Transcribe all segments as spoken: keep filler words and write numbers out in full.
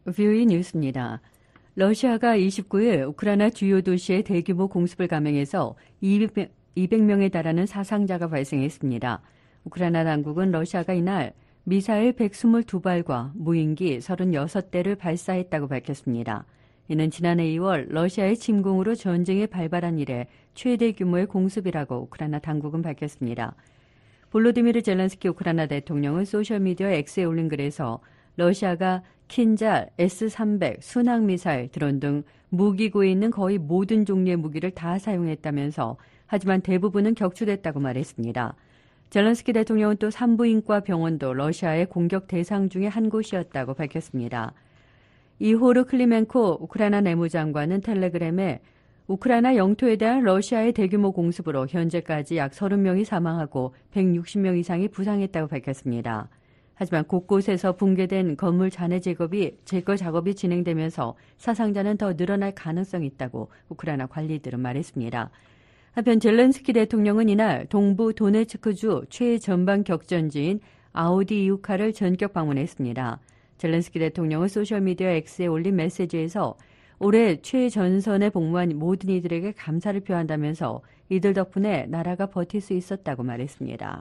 브이오이 뉴스입니다. 러시아가 이십구일 우크라이나 주요 도시에 대규모 공습을 감행해서 이백 명에 달하는 사상자가 발생했습니다. 우크라이나 당국은 러시아가 이날 미사일 백이십이 발과 무인기 삼십육 대를 발사했다고 밝혔습니다. 이는 지난해 이월 러시아의 침공으로 전쟁이 발발한 이래 최대 규모의 공습이라고 우크라이나 당국은 밝혔습니다. 볼로디미르 젤렌스키 우크라이나 대통령은 소셜미디어 X에 올린 글에서 러시아가 킨잘, 에스 삼백, 순항미사일, 드론 등 무기고에 있는 거의 모든 종류의 무기를 다 사용했다면서 하지만 대부분은 격추됐다고 말했습니다. 젤렌스키 대통령은 또 산부인과 병원도 러시아의 공격 대상 중에 한 곳이었다고 밝혔습니다. 이호르 클리멘코 우크라이나 내무장관은 텔레그램에 우크라이나 영토에 대한 러시아의 대규모 공습으로 현재까지 약 삼십 명이 사망하고 백육십 명 이상이 부상했다고 밝혔습니다. 하지만 곳곳에서 붕괴된 건물 잔해 제거비, 제거 작업이 진행되면서 사상자는 더 늘어날 가능성이 있다고 우크라이나 관리들은 말했습니다. 한편 젤렌스키 대통령은 이날 동부 도네츠크주 최전방 격전지인 아우디이우카를 전격 방문했습니다. 젤렌스키 대통령은 소셜미디어 X에 올린 메시지에서 올해 최전선에 복무한 모든 이들에게 감사를 표한다면서 이들 덕분에 나라가 버틸 수 있었다고 말했습니다.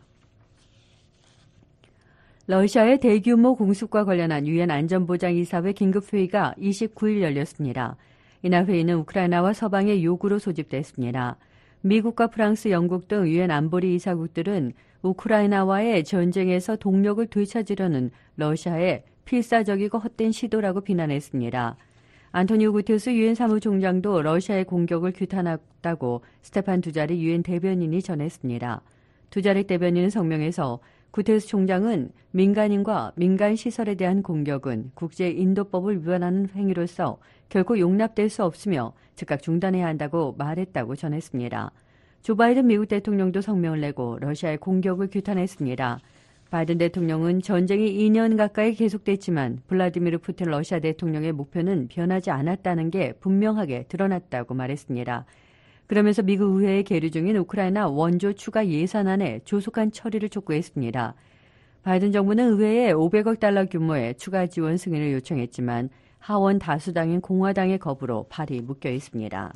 러시아의 대규모 공습과 관련한 유엔 안전보장이사회 긴급회의가 이십구일 열렸습니다. 이날 회의는 우크라이나와 서방의 요구로 소집됐습니다. 미국과 프랑스, 영국 등 유엔 안보리 이사국들은 우크라이나와의 전쟁에서 동력을 되찾으려는 러시아의 필사적이고 헛된 시도라고 비난했습니다. 안토니오 구테르스 유엔 사무총장도 러시아의 공격을 규탄했다고 스테판 두자릭 유엔 대변인이 전했습니다. 두자릭 대변인은 성명에서 구테르스 총장은 민간인과 민간 시설에 대한 공격은 국제인도법을 위반하는 행위로서 결코 용납될 수 없으며 즉각 중단해야 한다고 말했다고 전했습니다. 조 바이든 미국 대통령도 성명을 내고 러시아의 공격을 규탄했습니다. 바이든 대통령은 전쟁이 이 년 가까이 계속됐지만 블라디미르 푸틴 러시아 대통령의 목표는 변하지 않았다는 게 분명하게 드러났다고 말했습니다. 그러면서 미국 의회에 계류 중인 우크라이나 원조 추가 예산안의 조속한 처리를 촉구했습니다. 바이든 정부는 의회에 오백억 달러 규모의 추가 지원 승인을 요청했지만 하원 다수당인 공화당의 거부로 발이 묶여 있습니다.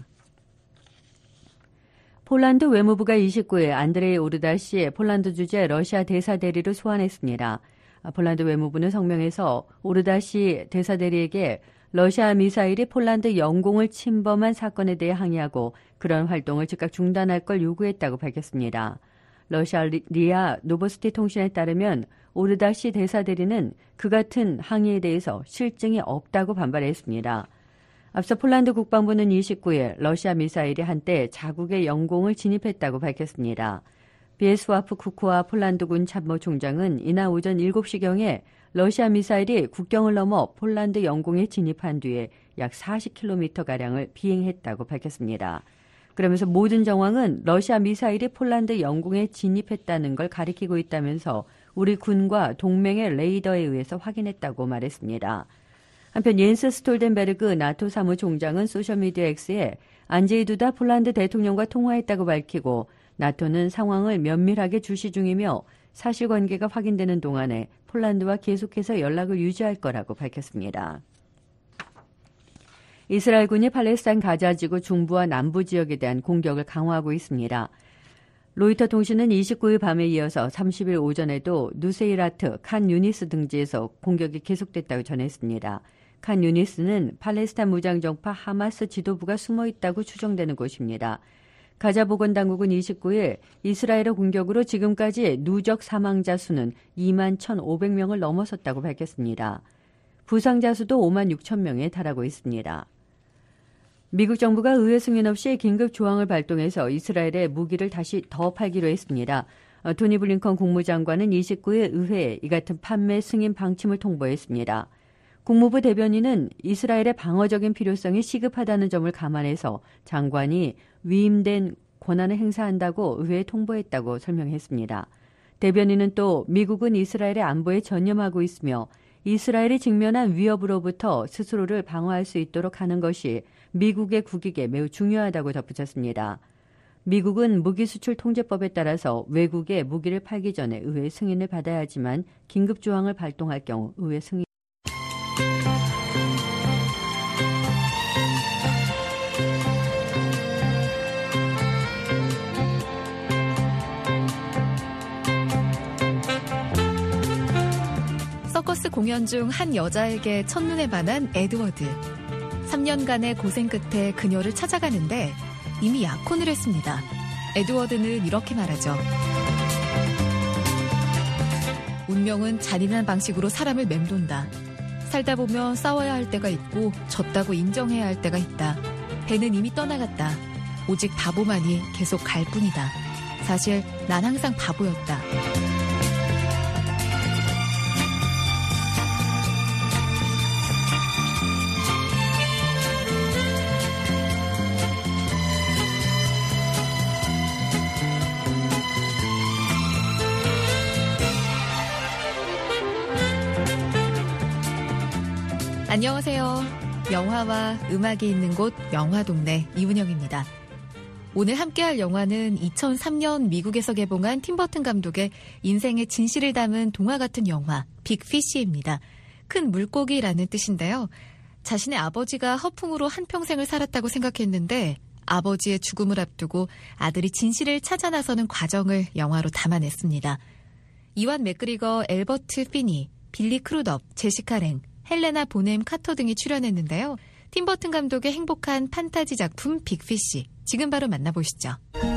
폴란드 외무부가 이십구일 안드레이 오르다 씨의 폴란드 주재 러시아 대사 대리를 소환했습니다. 폴란드 외무부는 성명에서 오르다 씨 대사 대리에게 러시아 미사일이 폴란드 영공을 침범한 사건에 대해 항의하고 그런 활동을 즉각 중단할 걸 요구했다고 밝혔습니다. 러시아 리아 노보스티 통신에 따르면 오르다 씨 대사 대리는 그 같은 항의에 대해서 실증이 없다고 반발했습니다. 앞서 폴란드 국방부는 이십구일 러시아 미사일이 한때 자국의 영공을 진입했다고 밝혔습니다. 비에스와프 쿠코와 폴란드군 참모총장은 이날 오전 일곱 시경에 러시아 미사일이 국경을 넘어 폴란드 영공에 진입한 뒤에 약 사십 킬로미터가량을 비행했다고 밝혔습니다. 그러면서 모든 정황은 러시아 미사일이 폴란드 영공에 진입했다는 걸 가리키고 있다면서 우리 군과 동맹의 레이더에 의해서 확인했다고 말했습니다. 한편 옌스 스톨텐베르그 나토 사무총장은 소셜미디어 X에 안제이 두다 폴란드 대통령과 통화했다고 밝히고 나토는 상황을 면밀하게 주시 중이며 사실관계가 확인되는 동안에 폴란드와 계속해서 연락을 유지할 거라고 밝혔습니다. 이스라엘군이 팔레스타인 가자지구 중부와 남부 지역에 대한 공격을 강화하고 있습니다. 로이터 통신은 이십구일 밤에 이어서 삼십일 오전에도 누세이라트, 칸 유니스 등지에서 공격이 계속됐다고 전했습니다. 칸 유니스는 팔레스타인 무장정파 하마스 지도부가 숨어 있다고 추정되는 곳입니다. 가자 보건당국은 이십구일 이스라엘의 공격으로 지금까지 누적 사망자 수는 이만 천오백 명을 넘어섰다고 밝혔습니다. 부상자 수도 오만 육천 명에 달하고 있습니다. 미국 정부가 의회 승인 없이 긴급 조항을 발동해서 이스라엘에 무기를 다시 더 팔기로 했습니다. 토니 블링컨 국무장관은 이십구일 의회에 이 같은 판매 승인 방침을 통보했습니다. 국무부 대변인은 이스라엘의 방어적인 필요성이 시급하다는 점을 감안해서 장관이 위임된 권한을 행사한다고 의회에 통보했다고 설명했습니다. 대변인은 또 미국은 이스라엘의 안보에 전념하고 있으며 이스라엘이 직면한 위협으로부터 스스로를 방어할 수 있도록 하는 것이 미국의 국익에 매우 중요하다고 덧붙였습니다. 미국은 무기수출 통제법에 따라서 외국에 무기를 팔기 전에 의회 승인을 받아야 하지만 긴급조항을 발동할 경우 의회 승인 서커스 공연 중 한 여자에게 첫눈에 반한 에드워드. 삼 년간의 고생 끝에 그녀를 찾아가는데 이미 약혼을 했습니다. 에드워드는 이렇게 말하죠. 운명은 잔인한 방식으로 사람을 맴돈다. 살다 보면 싸워야 할 때가 있고 졌다고 인정해야 할 때가 있다. 배는 이미 떠나갔다. 오직 바보만이 계속 갈 뿐이다. 사실 난 항상 바보였다. 안녕하세요. 영화와 음악이 있는 곳 영화동네 이문영입니다. 오늘 함께할 영화는 이천삼 년 미국에서 개봉한 팀버튼 감독의 인생의 진실을 담은 동화 같은 영화 빅피쉬입니다. 큰 물고기라는 뜻인데요. 자신의 아버지가 허풍으로 한평생을 살았다고 생각했는데 아버지의 죽음을 앞두고 아들이 진실을 찾아 나서는 과정을 영화로 담아냈습니다. 이완 맥그리거, 엘버트 피니, 빌리 크루덥, 제시카 랭, 헬레나 보넴 카터 등이 출연했는데요. 팀버튼 감독의 행복한 판타지 작품 빅피쉬. 지금 바로 만나보시죠.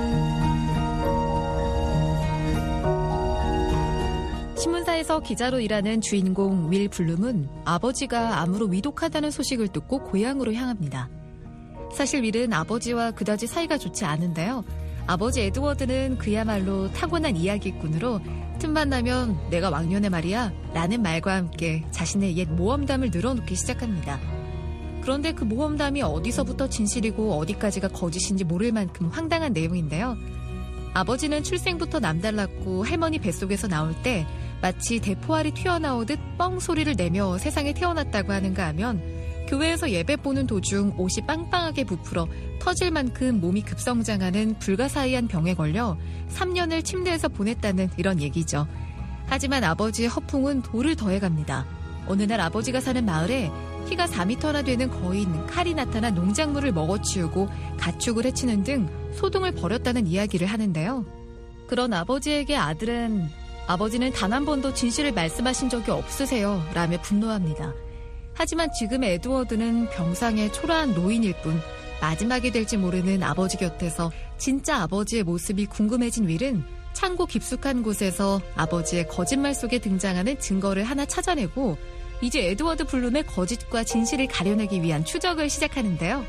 신문사에서 기자로 일하는 주인공 윌 블룸은 아버지가 암으로 위독하다는 소식을 듣고 고향으로 향합니다. 사실 윌은 아버지와 그다지 사이가 좋지 않은데요. 아버지 에드워드는 그야말로 타고난 이야기꾼으로 틈만 나면 내가 왕년에 말이야 라는 말과 함께 자신의 옛 모험담을 늘어놓기 시작합니다. 그런데 그 모험담이 어디서부터 진실이고 어디까지가 거짓인지 모를 만큼 황당한 내용인데요. 아버지는 출생부터 남달랐고 할머니 뱃속에서 나올 때 마치 대포알이 튀어나오듯 뻥 소리를 내며 세상에 태어났다고 하는가 하면 교회에서 예배 보는 도중 옷이 빵빵하게 부풀어 터질 만큼 몸이 급성장하는 불가사의한 병에 걸려 삼 년을 침대에서 보냈다는 이런 얘기죠. 하지만 아버지의 허풍은 돌을 더해갑니다. 어느 날 아버지가 사는 마을에 키가 사 미터나 되는 거인 칼이 나타나 농작물을 먹어치우고 가축을 해치는 등 소동을 벌였다는 이야기를 하는데요. 그런 아버지에게 아들은 아버지는 단 한 번도 진실을 말씀하신 적이 없으세요 라며 분노합니다. 하지만 지금의 에드워드는 병상의 초라한 노인일 뿐 마지막이 될지 모르는 아버지 곁에서 진짜 아버지의 모습이 궁금해진 윌은 창고 깊숙한 곳에서 아버지의 거짓말 속에 등장하는 증거를 하나 찾아내고 이제 에드워드 블룸의 거짓과 진실을 가려내기 위한 추적을 시작하는데요.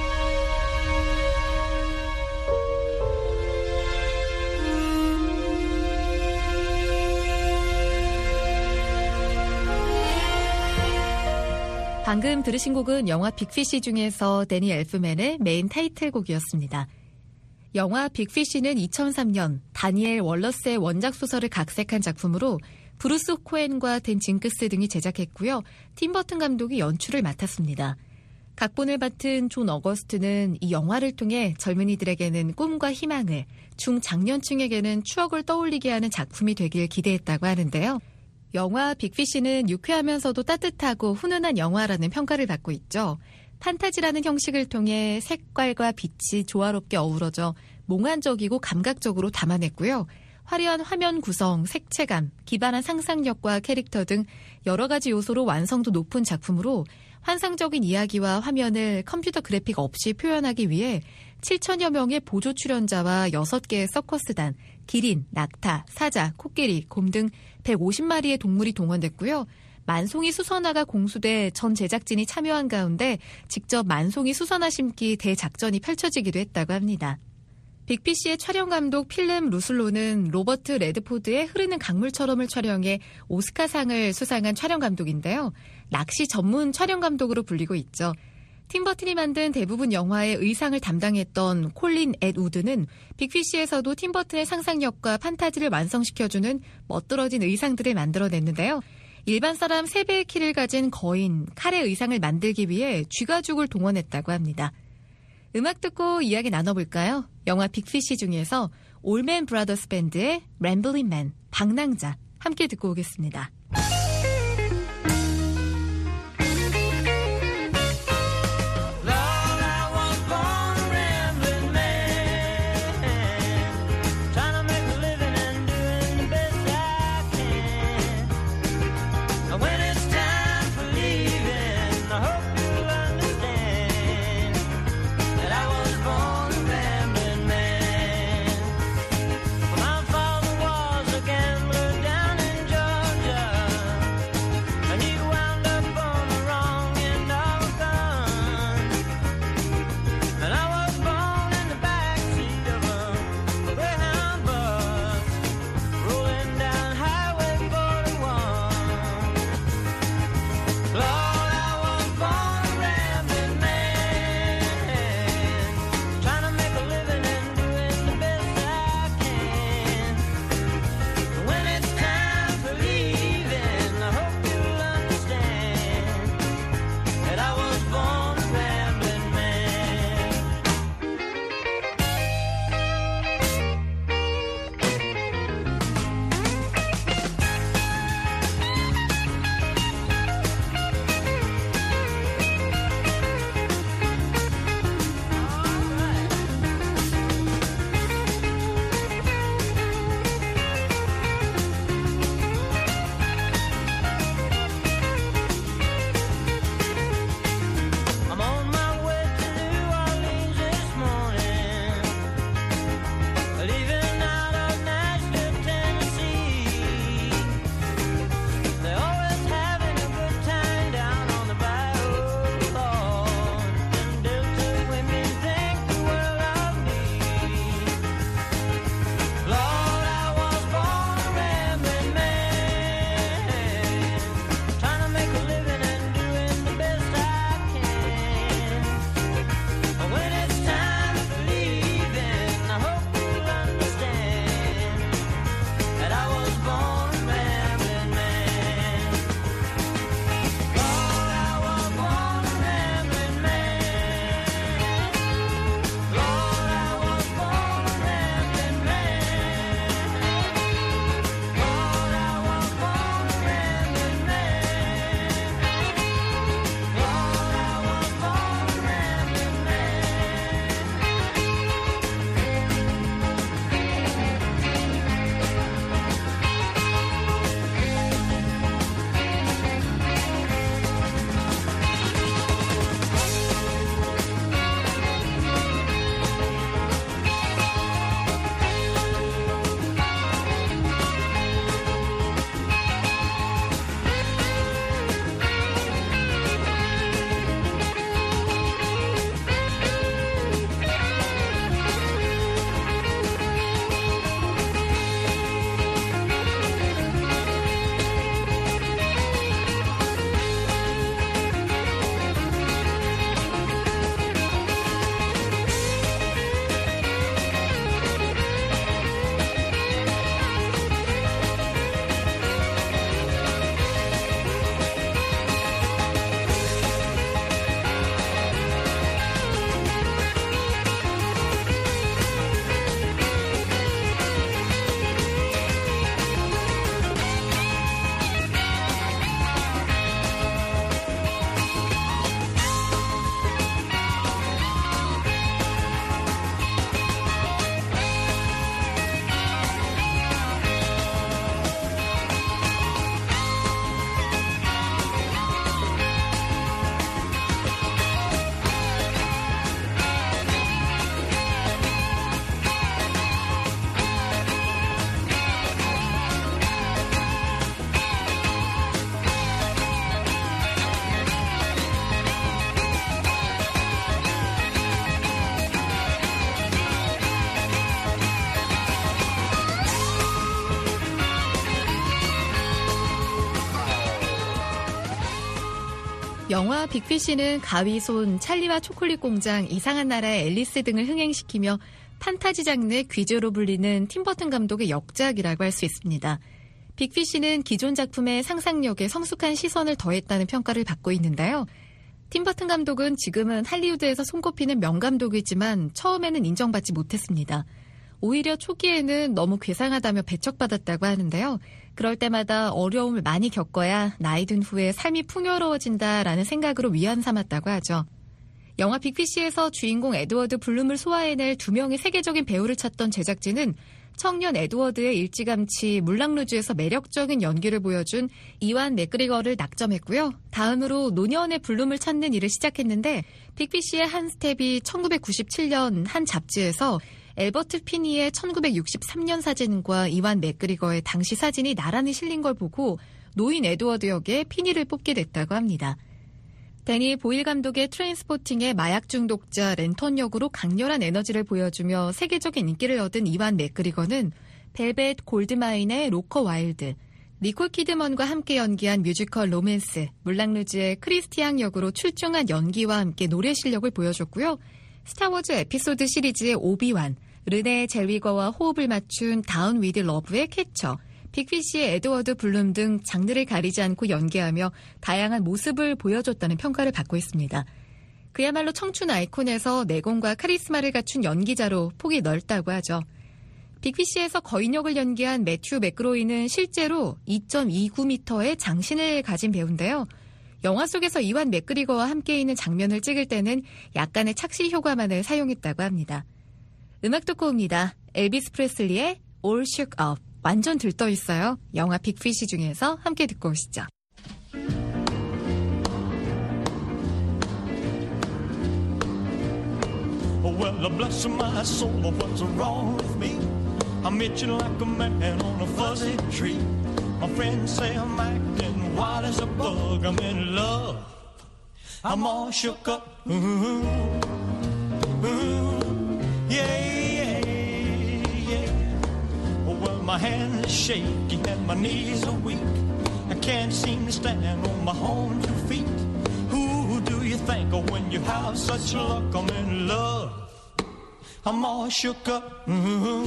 방금 들으신 곡은 영화 빅피쉬 중에서 데니 엘프맨의 메인 타이틀곡이었습니다. 영화 빅피쉬는 이천삼 년 다니엘 월러스의 원작 소설을 각색한 작품으로 브루스 코엔과 댄 징크스 등이 제작했고요. 팀버튼 감독이 연출을 맡았습니다. 각본을 맡은 존 어거스트는 이 영화를 통해 젊은이들에게는 꿈과 희망을, 중장년층에게는 추억을 떠올리게 하는 작품이 되길 기대했다고 하는데요. 영화 빅피쉬는 유쾌하면서도 따뜻하고 훈훈한 영화라는 평가를 받고 있죠. 판타지라는 형식을 통해 색깔과 빛이 조화롭게 어우러져 몽환적이고 감각적으로 담아냈고요. 화려한 화면 구성, 색채감, 기발한 상상력과 캐릭터 등 여러 가지 요소로 완성도 높은 작품으로 환상적인 이야기와 화면을 컴퓨터 그래픽 없이 표현하기 위해 칠천여 명의 보조 출연자와 여섯 개의 서커스단, 기린, 낙타, 사자, 코끼리, 곰 등 백오십 마리의 동물이 동원됐고요. 만송이 수선화가 공수돼 전 제작진이 참여한 가운데 직접 만송이 수선화 심기 대작전이 펼쳐지기도 했다고 합니다. 빅피쉬의 촬영 감독 필름 루슬로는 로버트 레드포드의 흐르는 강물처럼을 촬영해 오스카상을 수상한 촬영 감독인데요. 낚시 전문 촬영 감독으로 불리고 있죠. 팀버튼이 만든 대부분 영화의 의상을 담당했던 콜린 앳우드는 빅피쉬에서도 팀버튼의 상상력과 판타지를 완성시켜주는 멋들어진 의상들을 만들어냈는데요. 일반 사람 세 배의 키를 가진 거인, 칼의 의상을 만들기 위해 쥐가죽을 동원했다고 합니다. 음악 듣고 이야기 나눠볼까요? 영화 빅피쉬 중에서 올맨 브라더스 밴드의 램블링 맨, 방랑자 함께 듣고 오겠습니다. When 영화 빅피쉬는 가위손, 찰리와 초콜릿 공장, 이상한 나라의 앨리스 등을 흥행시키며 판타지 장르의 귀재로 불리는 팀버튼 감독의 역작이라고 할 수 있습니다. 빅피쉬는 기존 작품의 상상력에 성숙한 시선을 더했다는 평가를 받고 있는데요. 팀버튼 감독은 지금은 할리우드에서 손꼽히는 명감독이지만 처음에는 인정받지 못했습니다. 오히려 초기에는 너무 괴상하다며 배척받았다고 하는데요. 그럴 때마다 어려움을 많이 겪어야 나이 든 후에 삶이 풍요로워진다라는 생각으로 위안 삼았다고 하죠. 영화 빅피쉬에서 주인공 에드워드 블룸을 소화해낼 두 명의 세계적인 배우를 찾던 제작진은 청년 에드워드의 일찌감치 물랑루즈에서 매력적인 연기를 보여준 이완 맥그리거를 낙점했고요. 다음으로 노년의 블룸을 찾는 일을 시작했는데 빅피쉬의 한 스텝이 천구백구십칠 년 한 잡지에서 엘버트 피니의 천구백육십삼 년 사진과 이완 맥그리거의 당시 사진이 나란히 실린 걸 보고 노인 에드워드 역에 피니를 뽑게 됐다고 합니다. 데니 보일 감독의 트레인스포팅의 마약 중독자 랜턴 역으로 강렬한 에너지를 보여주며 세계적인 인기를 얻은 이완 맥그리거는 벨벳 골드마인의 로커 와일드, 니콜 키드먼과 함께 연기한 뮤지컬 로맨스, 물랑루즈의 크리스티앙 역으로 출중한 연기와 함께 노래 실력을 보여줬고요. 스타워즈 에피소드 시리즈의 오비완, 르네 젤위거와 호흡을 맞춘 다운 위드 러브의 캐쳐, 빅피쉬의 에드워드 블룸 등 장르를 가리지 않고 연기하며 다양한 모습을 보여줬다는 평가를 받고 있습니다. 그야말로 청춘 아이콘에서 내공과 카리스마를 갖춘 연기자로 폭이 넓다고 하죠. 빅피쉬에서 거인 역을 연기한 매튜 맥그로이는 실제로 이 점 이구 미터의 장신을 가진 배우인데요. 영화 속에서 이완 맥그리거와 함께 있는 장면을 찍을 때는 약간의 착시 효과만을 사용했다고 합니다. 음악 듣고 옵니다. 엘비스 프레슬리의 All Shook Up. 완전 들떠 있어요. 영화 빅피쉬 중에서 함께 듣고 오시죠. Well, bless my soul, what's wrong with me? I'm itching like a man on a fuzzy tree. My friends say I'm acting wild as a bug. I'm in love. I'm all shook up. Ooh, ooh, yeah, yeah, yeah. Well, my hands are shaky and my knees are weak. I can't seem to stand on my own two feet. Who do you think of when you have such luck? I'm in love. I'm all shook up. Ooh,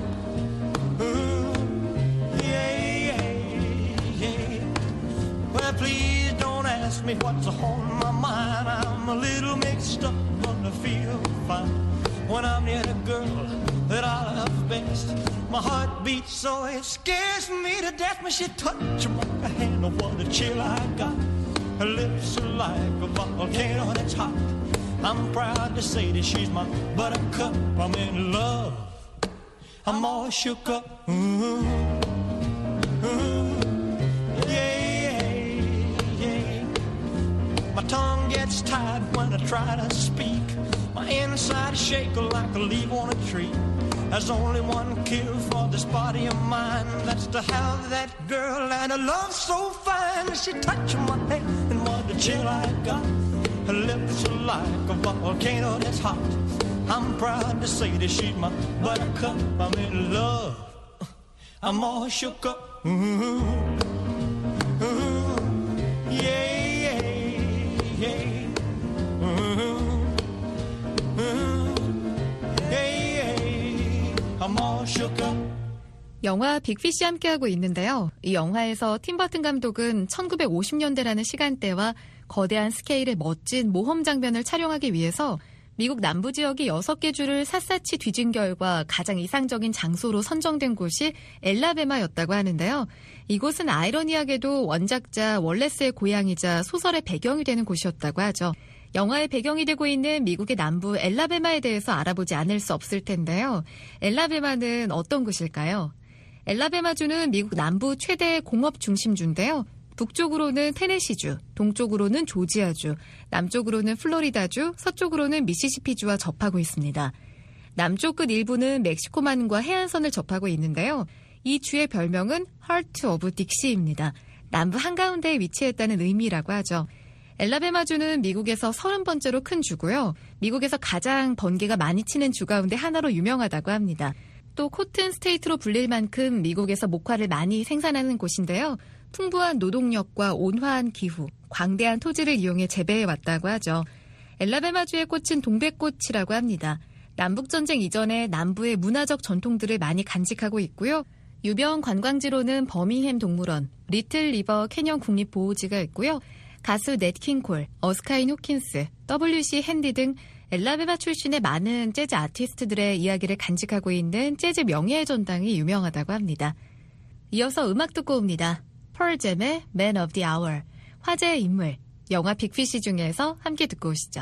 ooh, yeah, yeah, yeah. Well, please don't ask me what's on my mind. I'm a little mixed up, but I feel fine when I'm near the girl that I love best. My heart beats so it scares me to death when she touches my hand. Oh, what a chill I got. Her lips are like a volcano that's hot. I'm proud to say that she's my buttercup. I'm in love. I'm all shook up. Ooh, ooh, yeah, yeah. My tongue gets tied when I try to speak. My inside shake like a leaf on a tree. There's only one cure for this body of mine. That's to have that girl and a love so fine. She touched my hand and what a chill I got. Her lips are like a volcano that's hot. I'm proud to say that she's my buttercup. I'm in love. I'm all shook up. Ooh, ooh, yeah, yeah, yeah. Ooh, ooh, yeah, yeah. I'm all shook up. 영화 빅피쉬 함께하고 있는데요. 이 영화에서 팀버튼 감독은 천구백오십 년대라는 시간대와 거대한 스케일의 멋진 모험 장면을 촬영하기 위해서 미국 남부 지역의 여섯 개 주를 샅샅이 뒤진 결과 가장 이상적인 장소로 선정된 곳이 엘라베마였다고 하는데요. 이곳은 아이러니하게도 원작자 월레스의 고향이자 소설의 배경이 되는 곳이었다고 하죠. 영화의 배경이 되고 있는 미국의 남부 엘라베마에 대해서 알아보지 않을 수 없을 텐데요. 엘라베마는 어떤 곳일까요? 엘라베마주는 미국 남부 최대 공업 중심주인데요. 북쪽으로는 테네시주, 동쪽으로는 조지아주, 남쪽으로는 플로리다주, 서쪽으로는 미시시피주와 접하고 있습니다. 남쪽 끝 일부는 멕시코만과 해안선을 접하고 있는데요. 이 주의 별명은 Heart of Dixie입니다. 남부 한가운데에 위치했다는 의미라고 하죠. 엘라베마주는 미국에서 서른 번째로 큰 주고요. 미국에서 가장 번개가 많이 치는 주 가운데 하나로 유명하다고 합니다. 뉴욕도 코튼 스테이트로 불릴 만큼 미국에서 목화를 많이 생산하는 곳인데요. 풍부한 노동력과 온화한 기후, 광대한 토지를 이용해 재배해왔다고 하죠. 엘라베마주의 꽃은 동백꽃이라고 합니다. 남북전쟁 이전에 남부의 문화적 전통들을 많이 간직하고 있고요. 유명 관광지로는 버밍햄 동물원, 리틀 리버 캐년 국립보호지가 있고요. 가수 넷 킹콜, 어스카인 호킨스, 더블유씨 핸디 등 엘라베마 출신의 많은 재즈 아티스트들의 이야기를 간직하고 있는 재즈 명예의 전당이 유명하다고 합니다. 이어서 음악 듣고 옵니다. 펄잼의 Man of the Hour, 화제의 인물, 영화 빅피쉬 중에서 함께 듣고 오시죠.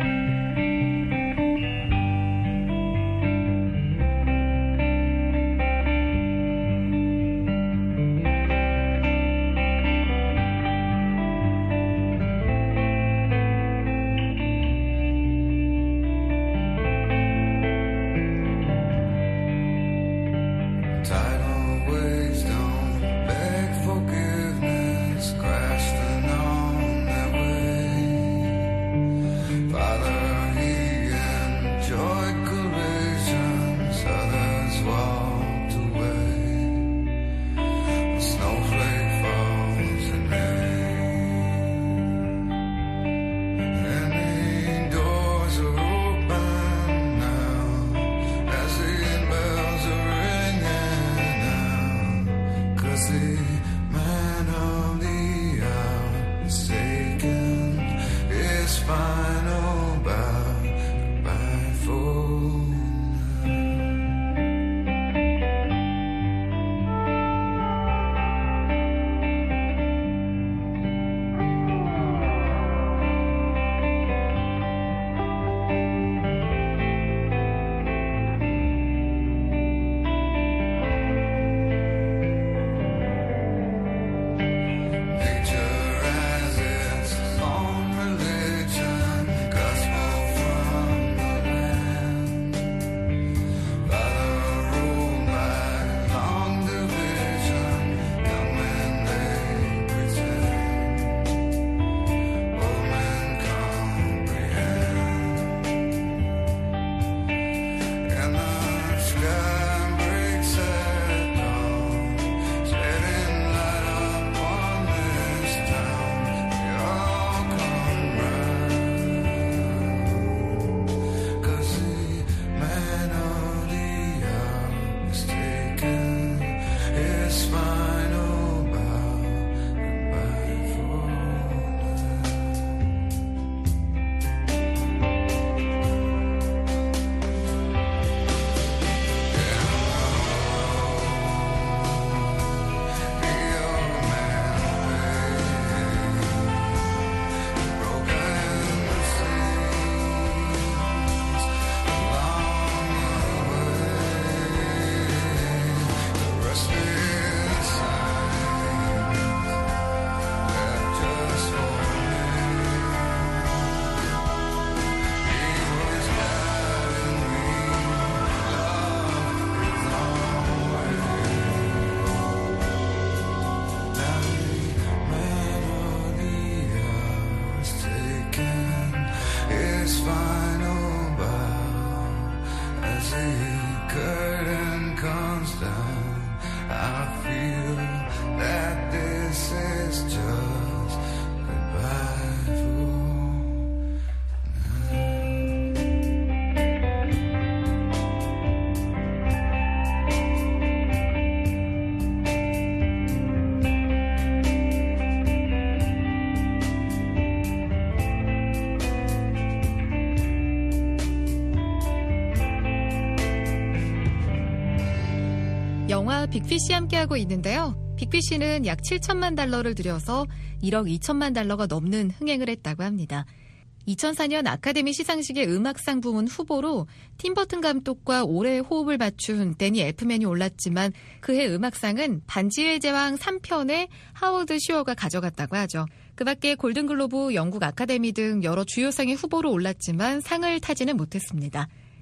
영화 빅피쉬 함께하고 있는데요. 빅피쉬는 약 칠천만 달러를 들여서 일억 이천만 달러가 넘는 흥행을 했다고 합니다. 이천사 년 아카데미 시상식의 음악상 부문 후보로 팀버튼 감독과 오래 호흡을 맞춘 데니 엘프맨이 올랐지만 그해 음악상은 반지의 제왕 삼 편의 하워드 슈어가 가져갔다고 하죠. 그 밖에 골든글로브, 영국 아카데미 등 여러 주요 상의 후보로 올랐지만 상을 타지는 못했습니다.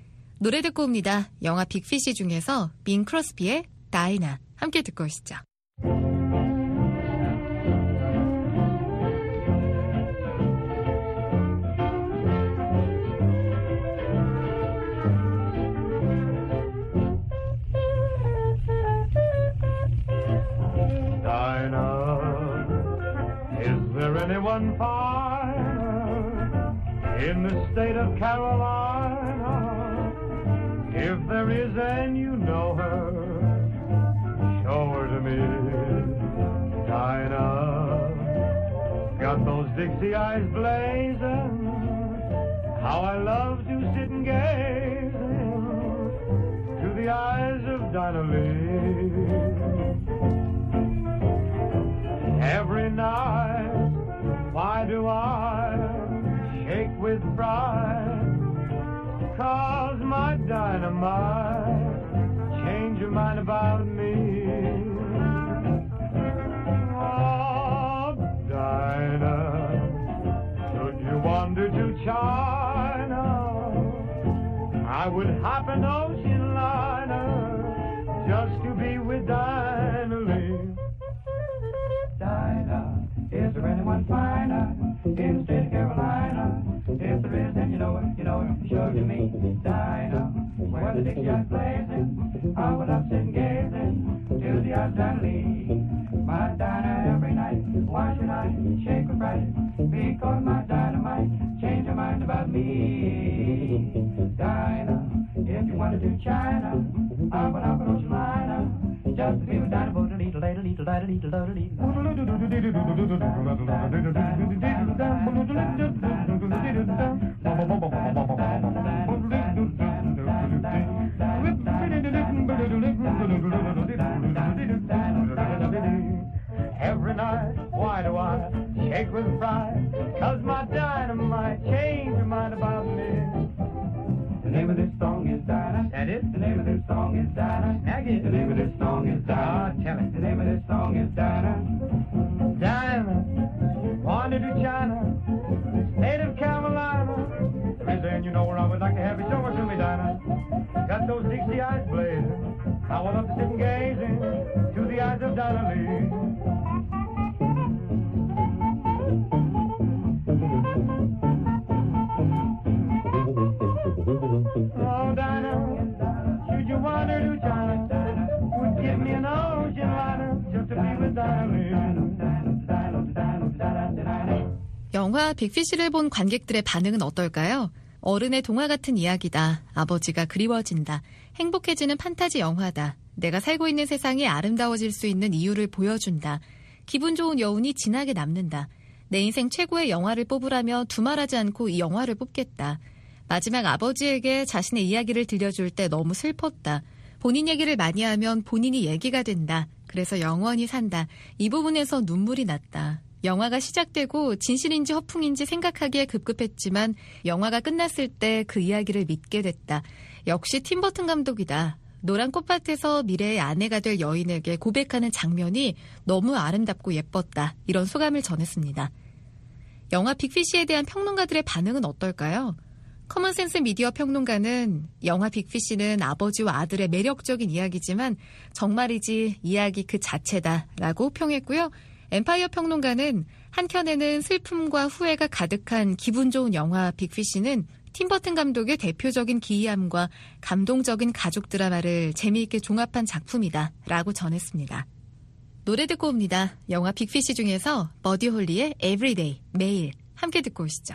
노래 듣고 옵니다. 영화 빅피쉬 중에서 빈 크로스비의 다이나 함께 듣고 오시죠. anyone finer in the state of Carolina? If there is and you know her, show her to me, Dinah. Got those Dixie eyes blazing, how I love to sit and gaze into the eyes of Dinah Lee. Every night, why do I shake with pride? 'Cause my dynamite change your mind about me. Oh, Dinah, should you wander to China, I would hop an ocean liner just to be with Dinah Lee. Dinah, is there anyone finer in the state of Carolina? If there is, then you know it, you know it, show it to me. Dinah, where the Dixie eyes blazing, I would love sitting gazing to the eyes of Dinah Lee. My Dinah every night, why should I shake with fright? Because my dynamite change your mind about me. Dinah, if you wanted to China, I would have an ocean liner just to be with Dinah. Little, little, little, little, little, little, Every night, why do I shake with pride? 'Cause my dynamite change your mind about me. The name of this song is Dinah. That is? The name of this song is Dinah. Snag it. The name of this song is Dinah. Ah, tell it. The name of this song is Dinah. Dinah, wandered to China, state of Carolina. Reason you know where I would like to have you. Show her to me, Dinah. Got those Dixie eyes blazing, I would love to sit and gazing to the eyes of Dinah Lee. Oh, Dinah, should you wander to China, would give me an ocean liner just to be with Dinah Lee. 영화 빅피쉬를 본 관객들의 반응은 어떨까요? 어른의 동화 같은 이야기다. 아버지가 그리워진다. 행복해지는 판타지 영화다. 내가 살고 있는 세상이 아름다워질 수 있는 이유를 보여준다. 기분 좋은 여운이 진하게 남는다. 내 인생 최고의 영화를 뽑으라며 두말하지 않고 이 영화를 뽑겠다. 마지막 아버지에게 자신의 이야기를 들려줄 때 너무 슬펐다. 본인 얘기를 많이 하면 본인이 얘기가 된다. 그래서 영원히 산다. 이 부분에서 눈물이 났다. 영화가 시작되고 진실인지 허풍인지 생각하기에 급급했지만 영화가 끝났을 때 그 이야기를 믿게 됐다. 역시 팀버튼 감독이다. 노란 꽃밭에서 미래의 아내가 될 여인에게 고백하는 장면이 너무 아름답고 예뻤다. 이런 소감을 전했습니다. 영화 빅피쉬에 대한 평론가들의 반응은 어떨까요? 커먼센스 미디어 평론가는 영화 빅피쉬는 아버지와 아들의 매력적인 이야기지만 정말이지 이야기 그 자체다라고 평했고요. 엠파이어 평론가는 한켠에는 슬픔과 후회가 가득한 기분 좋은 영화 빅피쉬는 팀버튼 감독의 대표적인 기이함과 감동적인 가족 드라마를 재미있게 종합한 작품이다 라고 전했습니다. 노래 듣고 옵니다. 영화 빅피쉬 중에서 버디 홀리의 Everyday, 매일 함께 듣고 오시죠.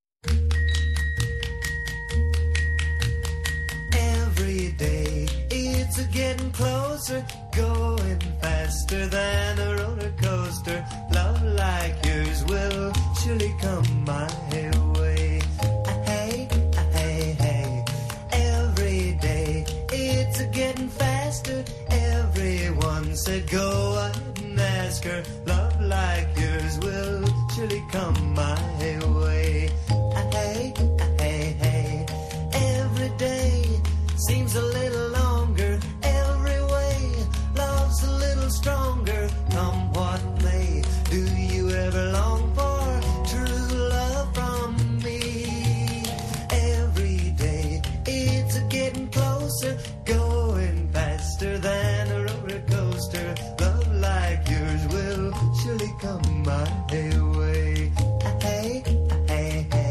Every day it's a getting closer, going faster than a roller coaster. Love like yours will surely come my way. Hey, hey, hey. Every day it's a getting faster. Everyone said go ahead and ask her. Love like yours will surely come my way. Hey, hey, hey. Every day seems a little longer. Every way love's a little stronger. Come what may, do you ever long for true love from me? Every day it's a getting closer, going faster than a roller coaster. Love like yours will surely come my way. Hey, hey, hey.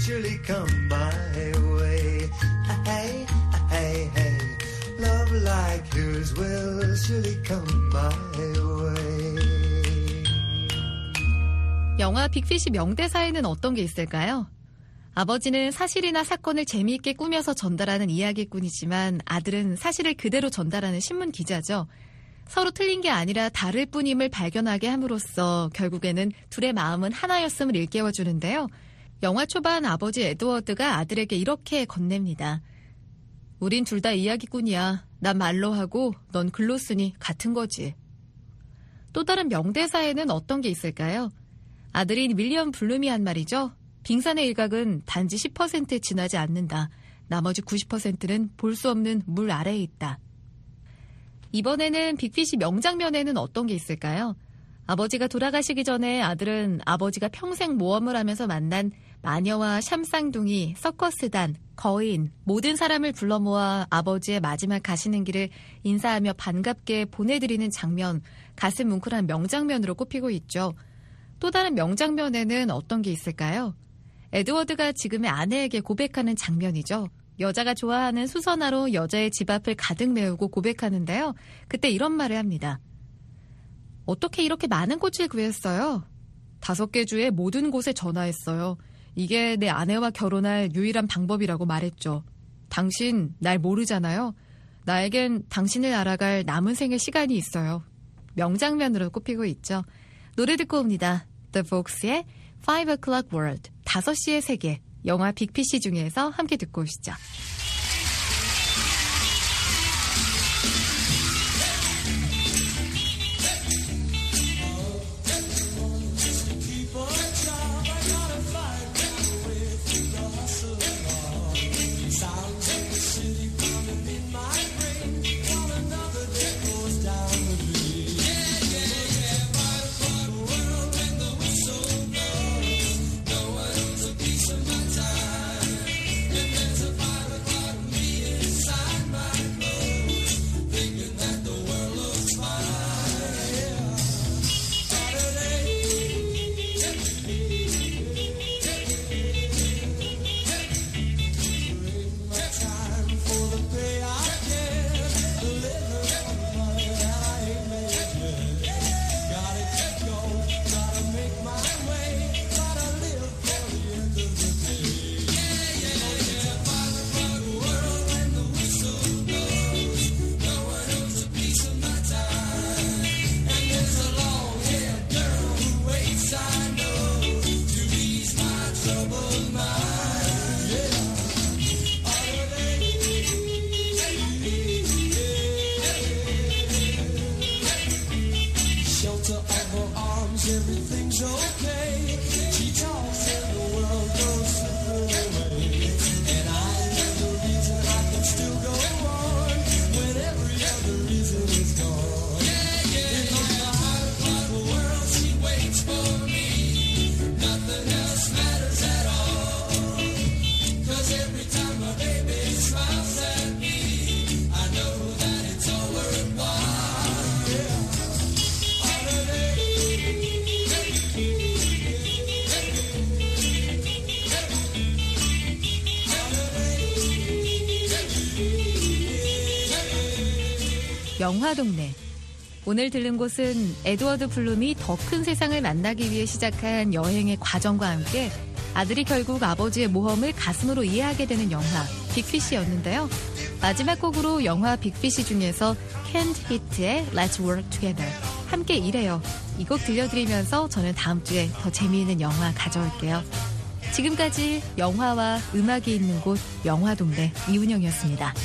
surely come my way. Hey, hey, hey, love like yours will surely come my way. 영화 빅피쉬 명대사에는 어떤 게 있을까요? 아버지는 사실이나 사건을 재미있게 꾸며서 전달하는 이야기꾼이지만 아들은 사실을 그대로 전달하는 신문 기자죠. 서로 틀린 게 아니라 다를 뿐임을 발견하게 함으로써 결국에는 둘의 마음은 하나였음을 일깨워주는데요. 영화 초반 아버지 에드워드가 아들에게 이렇게 건넵니다. 우린 둘 다 이야기꾼이야. 난 말로 하고 넌 글로 쓰니 같은 거지. 또 다른 명대사에는 어떤 게 있을까요? 아들인 윌리엄 블룸이 한 말이죠. 빙산의 일각은 단지 십 퍼센트에 지나지 않는다. 나머지 구십 퍼센트는 볼 수 없는 물 아래에 있다. 이번에는 빅피쉬 명장면에는 어떤 게 있을까요? 아버지가 돌아가시기 전에 아들은 아버지가 평생 모험을 하면서 만난 마녀와 샴쌍둥이, 서커스단, 거인, 모든 사람을 불러 모아 아버지의 마지막 가시는 길을 인사하며 반갑게 보내드리는 장면, 가슴 뭉클한 명장면으로 꼽히고 있죠. 또 다른 명장면에는 어떤 게 있을까요? 에드워드가 지금의 아내에게 고백하는 장면이죠. 여자가 좋아하는 수선화로 여자의 집 앞을 가득 메우고 고백하는데요. 그때 이런 말을 합니다. 어떻게 이렇게 많은 꽃을 구했어요? 다섯 개 주에 모든 곳에 전화했어요. 이게 내 아내와 결혼할 유일한 방법이라고 말했죠. 당신 날 모르잖아요. 나에겐 당신을 알아갈 남은 생의 시간이 있어요. 명장면으로 꼽히고 있죠. 노래 듣고 옵니다. The Vox의 Five O'Clock World, 다섯 시의 세계, 영화 빅피쉬 중에서 함께 듣고 오시죠. 영화동네. 오늘 들른 곳은 에드워드 블룸이 더 큰 세상을 만나기 위해 시작한 여행의 과정과 함께 아들이 결국 아버지의 모험을 가슴으로 이해하게 되는 영화 빅피쉬였는데요. 마지막 곡으로 영화 빅피쉬 중에서 Can't Hit의 Let's Work Together, 함께 일해요. 이 곡 들려드리면서 저는 다음 주에 더 재미있는 영화 가져올게요. 지금까지 영화와 음악이 있는 곳 영화동네 이은영이었습니다.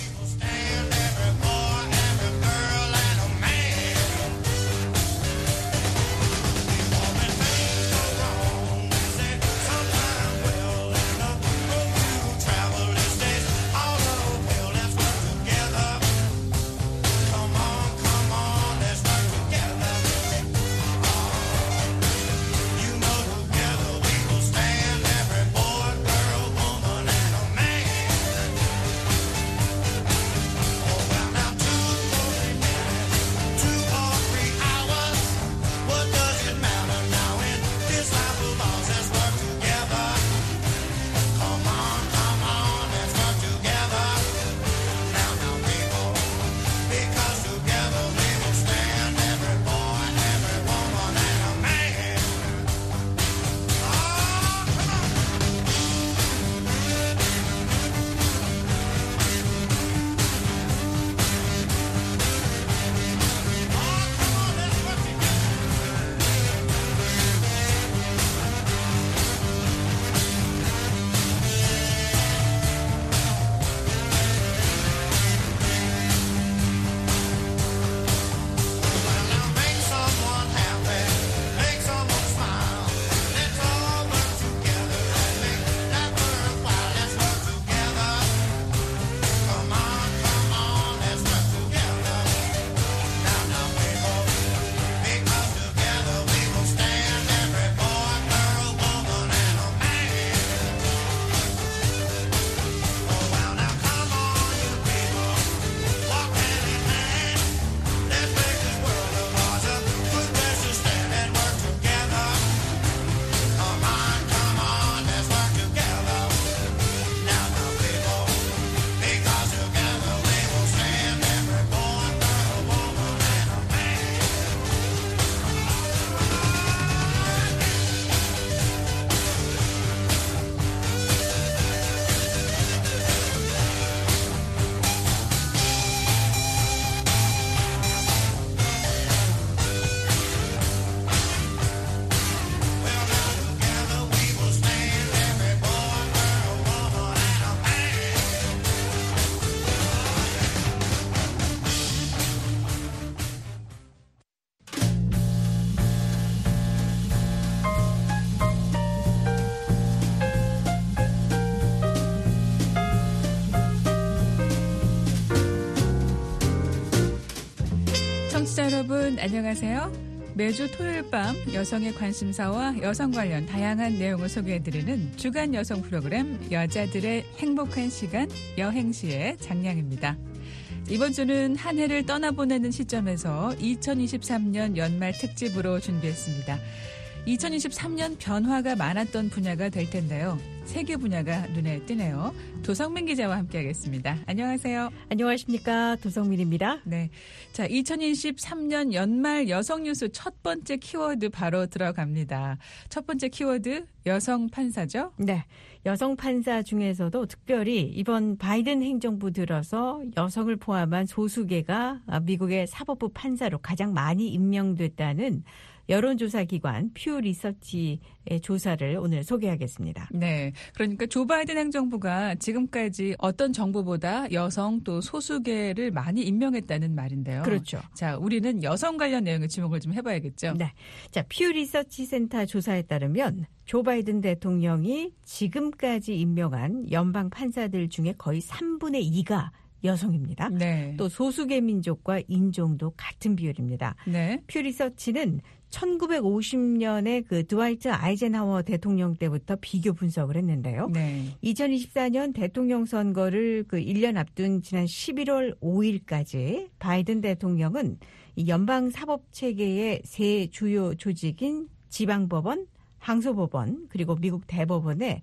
청취자 여러분 안녕하세요. 매주 토요일 밤 여성의 관심사와 여성 관련 다양한 내용을 소개해드리는 주간 여성 프로그램 여자들의 행복한 시간 여행시의 장량입니다. 이번 주는 한 해를 떠나보내는 시점에서 이천이십삼 년 연말 특집으로 준비했습니다. 이천이십삼 년 변화가 많았던 분야가 될 텐데요. 세계 분야가 눈에 띄네요. 도성민 기자와 함께하겠습니다. 안녕하세요. 안녕하십니까. 도성민입니다. 네, 자 이천이십삼 년 연말 여성 뉴스 첫 번째 키워드 바로 들어갑니다. 첫 번째 키워드 여성 판사죠? 네, 여성 판사 중에서도 특별히 이번 바이든 행정부 들어서 여성을 포함한 소수계가 미국의 사법부 판사로 가장 많이 임명됐다는 여론조사 기관 퓨 리서치의 조사를 오늘 소개하겠습니다. 네, 그러니까 조 바이든 행정부가 지금까지 어떤 정부보다 여성 또 소수계를 많이 임명했다는 말인데요. 그렇죠. 자, 우리는 여성 관련 내용에 주목을 좀 해봐야겠죠. 네, 자 퓨 리서치 센터 조사에 따르면 조 바이든 대통령이 지금까지 임명한 연방 판사들 중에 거의 삼분의 이가 여성입니다. 네. 또 소수계 민족과 인종도 같은 비율입니다. 네. 퓨 리서치는 천구백오십 년에 그 드와이트 아이젠하워 대통령 때부터 비교 분석을 했는데요. 네. 이천이십사 년 대통령 선거를 그 일 년 앞둔 지난 십일월 오일까지 바이든 대통령은 이 연방 사법 체계의 세 주요 조직인 지방법원, 항소법원 그리고 미국 대법원에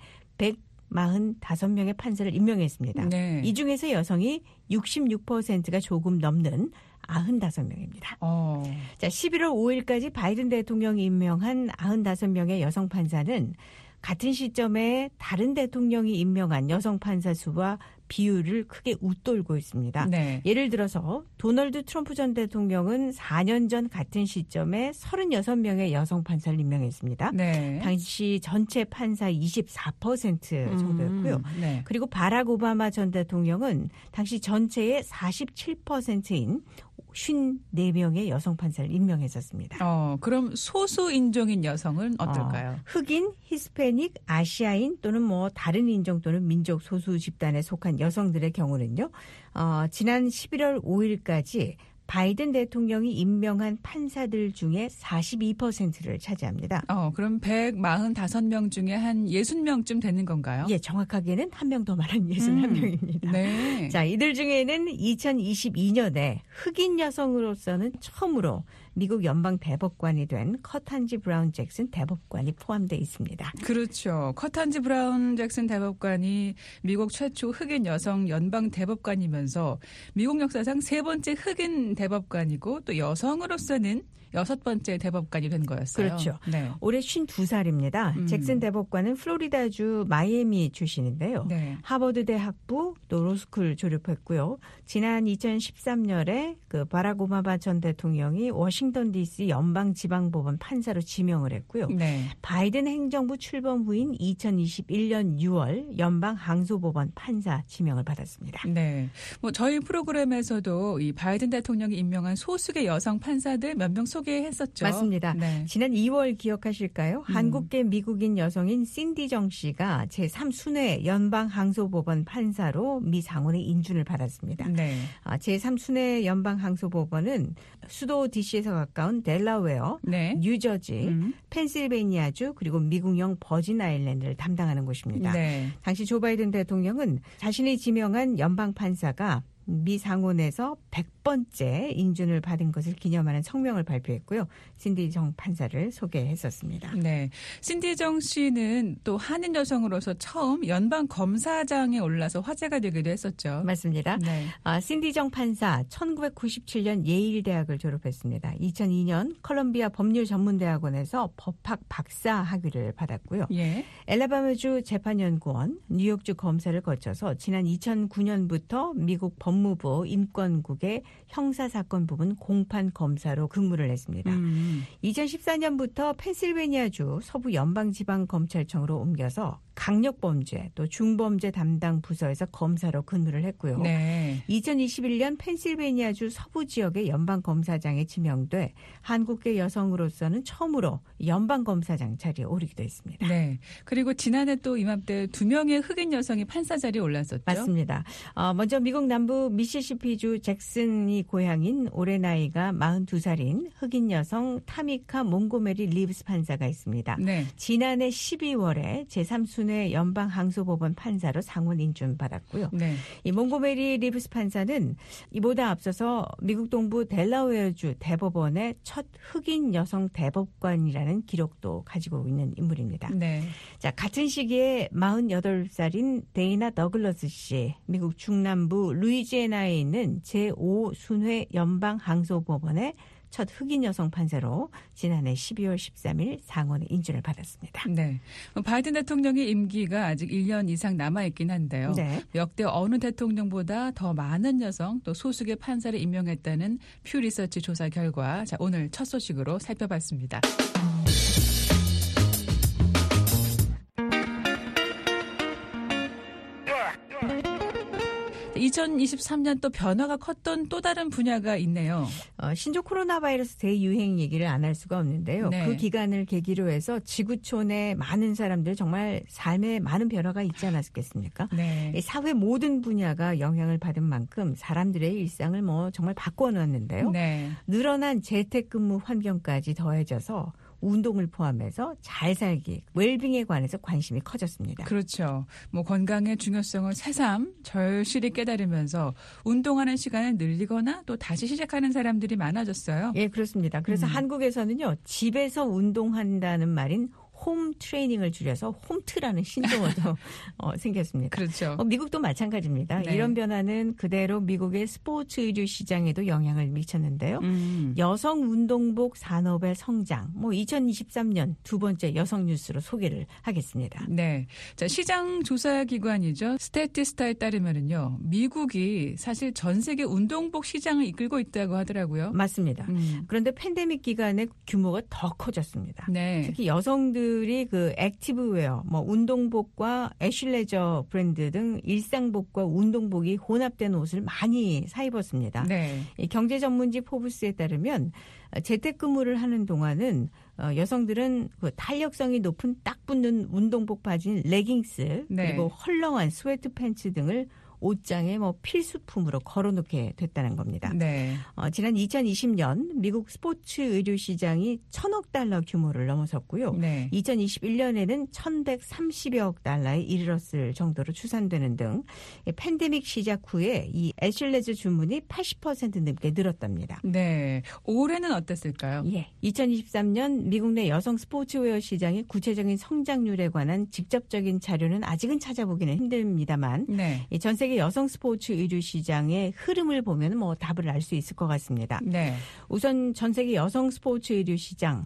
백사십오 명의 판사를 임명했습니다. 네. 이 중에서 여성이 육십육 퍼센트가 조금 넘는 구십오 명입니다. 어. 자, 십일월 오일까지 바이든 대통령이 임명한 구십오 명의 여성 판사는 같은 시점에 다른 대통령이 임명한 여성 판사 수와 비율을 크게 웃돌고 있습니다. 네. 예를 들어서 도널드 트럼프 전 대통령은 사 년 전 같은 시점에 서른여섯 명의 여성 판사를 임명했습니다. 네. 당시 전체 판사 이십사 퍼센트 정도였고요. 음, 네. 그리고 바락 오바마 전 대통령은 당시 전체의 사십칠 퍼센트인 오십사 명의 여성 판사를 임명했었습니다. 어, 그럼 소수 인종인 여성은 어떨까요? 어, 흑인, 히스패닉, 아시아인 또는 뭐 다른 인종 또는 민족 소수 집단에 속한 여성들의 경우는요. 어, 지난 십일월 오일까지 바이든 대통령이 임명한 판사들 중에 사십이 퍼센트를 차지합니다. 어, 그럼 백사십오 명 중에 한 육십 명쯤 되는 건가요? 예, 정확하게는 한 명 더 많은 육십일 명입니다. 음, 네. 자, 이들 중에는 이천이십이 년에 흑인 여성으로서는 처음으로 미국 연방 대법관이 된 커탄지 브라운 잭슨 대법관이 포함되어 있습니다. 그렇죠. 커탄지 브라운 잭슨 대법관이 미국 최초 흑인 여성 연방 대법관이면서 미국 역사상 세 번째 흑인 대법관이고 또 여성으로서는 여섯 번째 대법관이 된 거였어요. 그렇죠. 네. 올해 쉰두 살입니다. 음. 잭슨 대법관은 플로리다주 마이애미 출신인데요. 네. 하버드대 학부 또 로스쿨 졸업했고요. 지난 이천십삼 년에 그 바락 오바마 전 대통령이 워싱턴 디씨 연방지방법원 판사로 지명을 했고요. 네. 바이든 행정부 출범 후인 이천이십일 년 유월 연방 항소법원 판사 지명을 받았습니다. 네. 뭐 저희 프로그램에서도 이 바이든 대통령이 임명한 소수계 여성 판사들 몇 명 소개했었죠. 맞습니다. 네. 지난 이월 기억하실까요? 음. 한국계 미국인 여성인 신디 정 씨가 제삼 순회 연방항소법원 판사로 미 상원의 인준을 받았습니다. 네. 아, 제삼 순회 연방항소법원은 수도 디씨에서 가까운 델라웨어, 네. 뉴저지, 음. 펜실베니아주 그리고 미국령 버진 아일랜드를 담당하는 곳입니다. 네. 당시 조 바이든 대통령은 자신이 지명한 연방 판사가 미 상원에서 백 번째 인준을 받은 것을 기념하는 성명을 발표했고요. 신디 정 판사를 소개했었습니다. 네. 신디 정 씨는 또 한인 여성으로서 처음 연방 검사장에 올라서 화제가 되기도 했었죠. 맞습니다. 네. 아, 신디 정 판사 천구백구십칠 년 예일 대학을 졸업했습니다. 이천이 년 컬럼비아 법률전문대학원에서 법학 박사 학위를 받았고요. 예. 엘라바마주 재판연구원, 뉴욕주 검사를 거쳐서 지난 이천구 년부터 미국 법무부 인권국의 형사사건 부분 공판 검사로 근무를 했습니다. 음. 이천십사 년부터 펜실베니아주 서부 연방지방검찰청으로 옮겨서 강력범죄 또 중범죄 담당 부서에서 검사로 근무를 했고요. 네. 이천이십일 년 펜실베니아주 서부 지역의 연방검사장에 지명돼 한국계 여성으로서는 처음으로 연방검사장 자리에 오르기도 했습니다. 네. 그리고 지난해 또 이맘때 두 명의 흑인 여성이 판사 자리에 올랐었죠. 맞습니다. 어, 먼저 미국 남부 미시시피주 잭슨이 고향인 올해 나이가 마흔두 살인 흑인 여성 타미카 몽고메리 리브스 판사가 있습니다. 네. 지난해 십이월에 제삼 순회 연방항소법원 판사로 상원 인준받았고요. 네. 이 몽고메리 리브스 판사는 이보다 앞서서 미국 동부 델라웨어주 대법원의 첫 흑인 여성 대법관이라는 기록도 가지고 있는 인물입니다. 네. 자, 같은 시기에 마흔여덟 살인 데이나 더글러스 씨, 미국 중남부 루이지애나에 있는 제오 순회 연방항소법원의 첫 흑인 여성 판사로 지난해 십이월 십삼일 상원의 인준을 받았습니다. 네. 바이든 대통령의 임기가 아직 일 년 이상 남아있긴 한데요. 네. 역대 어느 대통령보다 더 많은 여성 또 소수의 판사를 임명했다는 퓨 리서치 조사 결과 자, 오늘 첫 소식으로 살펴봤습니다. 이천이십삼 년 또 변화가 컸던 또 다른 분야가 있네요. 어, 신종 코로나 바이러스 대유행 얘기를 안 할 수가 없는데요. 네. 그 기간을 계기로 해서 지구촌에 많은 사람들 정말 삶에 많은 변화가 있지 않았겠습니까? 네. 이 사회 모든 분야가 영향을 받은 만큼 사람들의 일상을 뭐 정말 바꿔놓았는데요. 네. 늘어난 재택근무 환경까지 더해져서 운동을 포함해서 잘 살기, 웰빙에 관해서 관심이 커졌습니다. 그렇죠. 뭐 건강의 중요성을 새삼 절실히 깨달으면서 운동하는 시간을 늘리거나 또 다시 시작하는 사람들이 많아졌어요. 예, 그렇습니다. 그래서 음. 한국에서는요, 집에서 운동한다는 말인 홈 트레이닝을 줄여서 홈트라는 신조어도 어, 생겼습니다. 그렇죠. 어, 미국도 마찬가지입니다. 네. 이런 변화는 그대로 미국의 스포츠 의류 시장에도 영향을 미쳤는데요. 음. 여성 운동복 산업의 성장, 뭐 이천이십삼 년 두 번째 여성 뉴스로 소개를 하겠습니다. 네. 자, 시장 조사 기관이죠. 스태티스타에 따르면은요, 미국이 사실 전 세계 운동복 시장을 이끌고 있다고 하더라고요. 맞습니다. 음. 그런데 팬데믹 기간에 규모가 더 커졌습니다. 네. 특히 여성들이 그 액티브웨어, 뭐 운동복과 애슐레저 브랜드 등 일상복과 운동복이 혼합된 옷을 많이 사 입었습니다. 네. 이 경제 전문지 포브스에 따르면 재택근무를 하는 동안은 여성들은 그 탄력성이 높은 딱 붙는 운동복 바지인 레깅스 네. 그리고 헐렁한 스웨트 팬츠 등을 옷장에 뭐 필수품으로 걸어놓게 됐다는 겁니다. 네. 어, 지난 이천이십 년 미국 스포츠 의류 시장이 천억 달러 규모를 넘어섰고요. 네. 이천이십일 년에는 천백삼십여억 달러에 이르렀을 정도로 추산되는 등 팬데믹 시작 후에 이 애슐레즈 주문이 팔십 퍼센트 넘게 늘었답니다. 네. 올해는 어땠을까요? 예, 이천이십삼 년 미국 내 여성 스포츠웨어 시장의 구체적인 성장률에 관한 직접적인 자료는 아직은 찾아보기는 힘듭니다만 네. 전 세계 여성 스포츠 의류 시장의 흐름을 보면 뭐 답을 알 수 있을 것 같습니다. 네. 우선 전 세계 여성 스포츠 의류 시장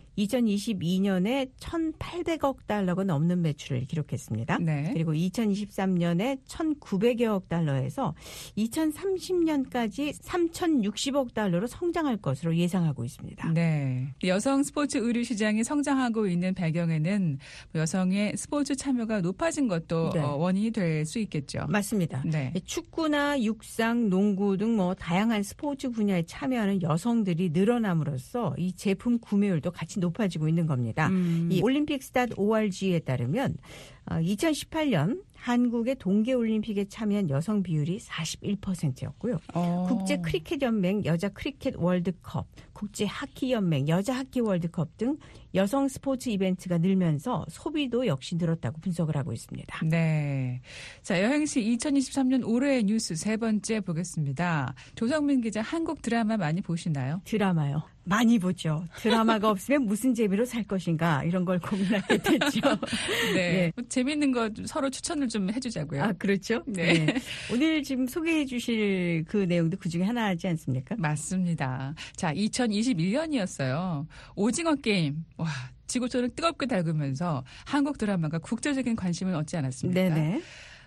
이천이십이 년에 천팔백억 달러가 넘는 매출을 기록했습니다. 네. 그리고 이천이십삼 년에 천구백여억 달러에서 이천삼십 년까지 삼천육십억 달러로 성장할 것으로 예상하고 있습니다. 네. 여성 스포츠 의류 시장이 성장하고 있는 배경에는 여성의 스포츠 참여가 높아진 것도 네. 어, 원인이 될 수 있겠죠. 맞습니다. 네. 축구나 육상, 농구 등 뭐 다양한 스포츠 분야에 참여하는 여성들이 늘어남으로써 이 제품 구매율도 같이 높아지고 있는 겁니다. 음. 이 올림픽 스tat 오알지에 따르면 이천십팔 년 한국의 동계올림픽에 참여한 여성 비율이 사십일 퍼센트였고요. 어. 국제 크리켓 연맹 여자 크리켓 월드컵, 국제 하키 연맹 여자 하키 월드컵 등 여성 스포츠 이벤트가 늘면서 소비도 역시 늘었다고 분석을 하고 있습니다. 네. 자, 여행시 이천이십삼 년 올해의 뉴스 세 번째 보겠습니다. 조성민 기자, 한국 드라마 많이 보시나요? 드라마요. 많이 보죠. 드라마가 없으면 무슨 재미로 살 것인가 이런 걸 고민하게 됐죠. 네. 네. 뭐 재미있는 거 서로 추천을 좀 해주자고요. 아, 그렇죠? 네. 네. 오늘 지금 소개해 주실 그 내용도 그중에 하나지 않습니까? 맞습니다. 자, 이천이십일 년이었어요. 오징어 게임. 와, 지구촌을 뜨겁게 달구면서 한국 드라마가 국제적인 관심을 얻지 않았습니까? 네네.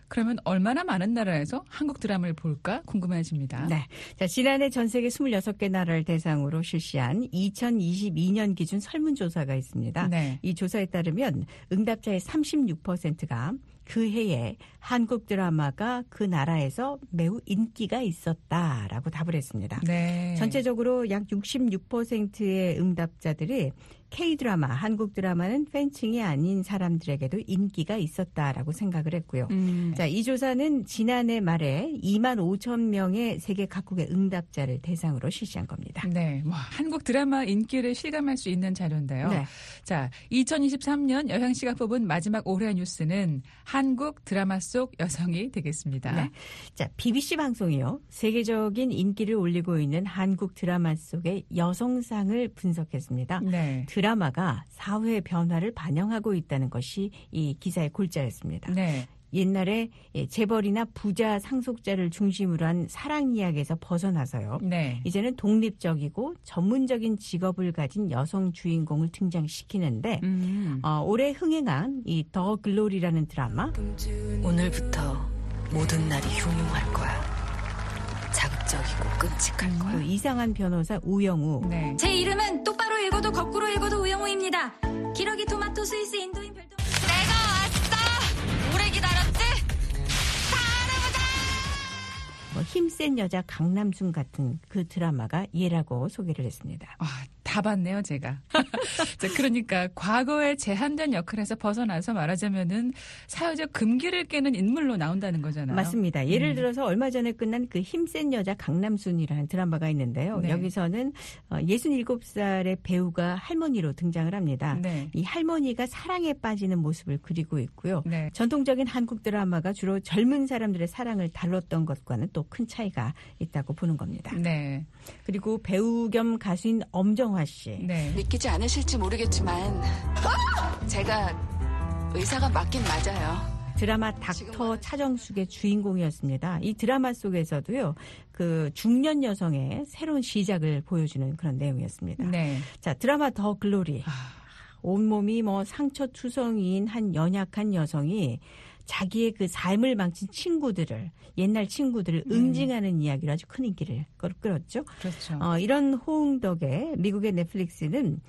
그러면 얼마나 많은 나라에서 한국 드라마를 볼까 궁금해집니다. 네. 자, 지난해 전 세계 스물여섯 개 나라를 대상으로 실시한 이천이십이 년 기준 설문조사가 있습니다. 네. 이 조사에 따르면 응답자의 삼십육 퍼센트가 그 해에 한국 드라마가 그 나라에서 매우 인기가 있었다라고 답을 했습니다. 네. 전체적으로 약 육십육 퍼센트의 응답자들이 K-드라마, 한국 드라마는 팬층이 아닌 사람들에게도 인기가 있었다라고 생각을 했고요. 음. 자, 이 조사는 지난해 말에 이만 오천 명의 세계 각국의 응답자를 대상으로 실시한 겁니다. 네, 뭐 한국 드라마 인기를 실감할 수 있는 자료인데요. 네. 자, 이천이십삼 년 여행시가 뽑은 마지막 올해 뉴스는 한국 드라마 속 여성이 되겠습니다. 네. 자, 비비씨 방송이요. 세계적인 인기를 올리고 있는 한국 드라마 속의 여성상을 분석했습니다. 네. 드라마가 사회 변화를 반영하고 있다는 것이 이 기사의 골자였습니다. 네. 옛날에 재벌이나 부자 상속자를 중심으로 한 사랑 이야기에서 벗어나서요. 네. 이제는 독립적이고 전문적인 직업을 가진 여성 주인공을 등장시키는데 음. 어, 올해 흥행한 이 더 글로리라는 드라마. 오늘부터 모든 날이 흉흉할 거야. 자극적이고 끔찍할 거야. 그 이상한 변호사 우영우. 네. 제 이름은 똑바로 읽어도 거꾸로 읽어도 우영우입니다. 기러기 토마토 스위스 인도인 별도. 내가 왔어. 오래 기다렸지? 뭐 힘센 여자 강남순 같은 그 드라마가 예라고 소개를 했습니다. 아, 다 봤네요, 제가. 자, 그러니까 과거에 제한된 역할에서 벗어나서 말하자면은 사회적 금기를 깨는 인물로 나온다는 거잖아요. 맞습니다. 예를 음. 들어서 얼마 전에 끝난 그 힘센 여자 강남순이라는 드라마가 있는데요. 네. 여기서는 예순일곱 살의 배우가 할머니로 등장을 합니다. 네. 이 할머니가 사랑에 빠지는 모습을 그리고 있고요. 네. 전통적인 한국 드라마가 주로 젊은 사람들의 사랑을 다뤘던 것과는 또 큰 차이가 있다고 보는 겁니다. 네. 그리고 배우 겸 가수인 엄정화 씨. 네. 믿기지 않으실지 모르겠지만 제가 의사가 맞긴 맞아요. 드라마 닥터 차정숙의 주인공이었습니다. 이 드라마 속에서도요, 그 중년 여성의 새로운 시작을 보여주는 그런 내용이었습니다. 네. 자, 드라마 더 글로리. 아. 온몸이 뭐 상처투성이인 한 연약한 여성이 자기의 그 삶을 망친 친구들을, 옛날 친구들을 음. 응징하는 이야기로 아주 큰 인기를 끌었죠. 그렇죠. 어, 이런 호응 덕에 미국의 넷플릭스는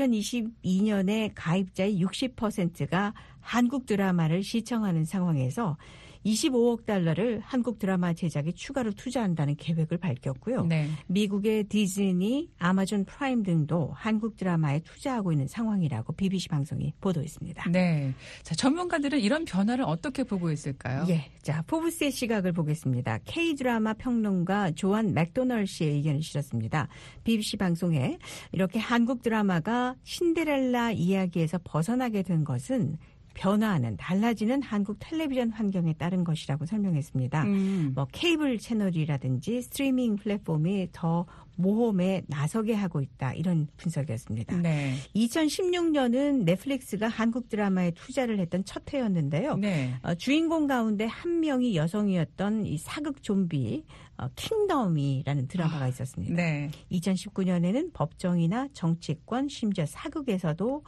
이천이십이 년에 가입자의 육십 퍼센트가 한국 드라마를 시청하는 상황에서 이십오억 달러를 한국 드라마 제작에 추가로 투자한다는 계획을 밝혔고요. 네. 미국의 디즈니, 아마존 프라임 등도 한국 드라마에 투자하고 있는 상황이라고 비비씨 방송이 보도했습니다. 네. 자, 전문가들은 이런 변화를 어떻게 보고 있을까요? 예. 자, 포브스의 시각을 보겠습니다. K-드라마 평론가 조한 맥도널 씨의 의견을 실었습니다. 비비씨 방송에 이렇게 한국 드라마가 신데렐라 이야기에서 벗어나게 된 것은 변화하는, 달라지는 한국 텔레비전 환경에 따른 것이라고 설명했습니다. 음. 뭐 케이블 채널이라든지 스트리밍 플랫폼이 더 모험에 나서게 하고 있다, 이런 분석이었습니다. 네. 이천십육 년은 넷플릭스가 한국 드라마에 투자를 했던 첫 해였는데요. 네. 어, 주인공 가운데 한 명이 여성이었던 이 사극 좀비 어, 킹덤이라는 드라마가 아, 있었습니다. 네. 이천십구 년에는 법정이나 정치권, 심지어 사극에서도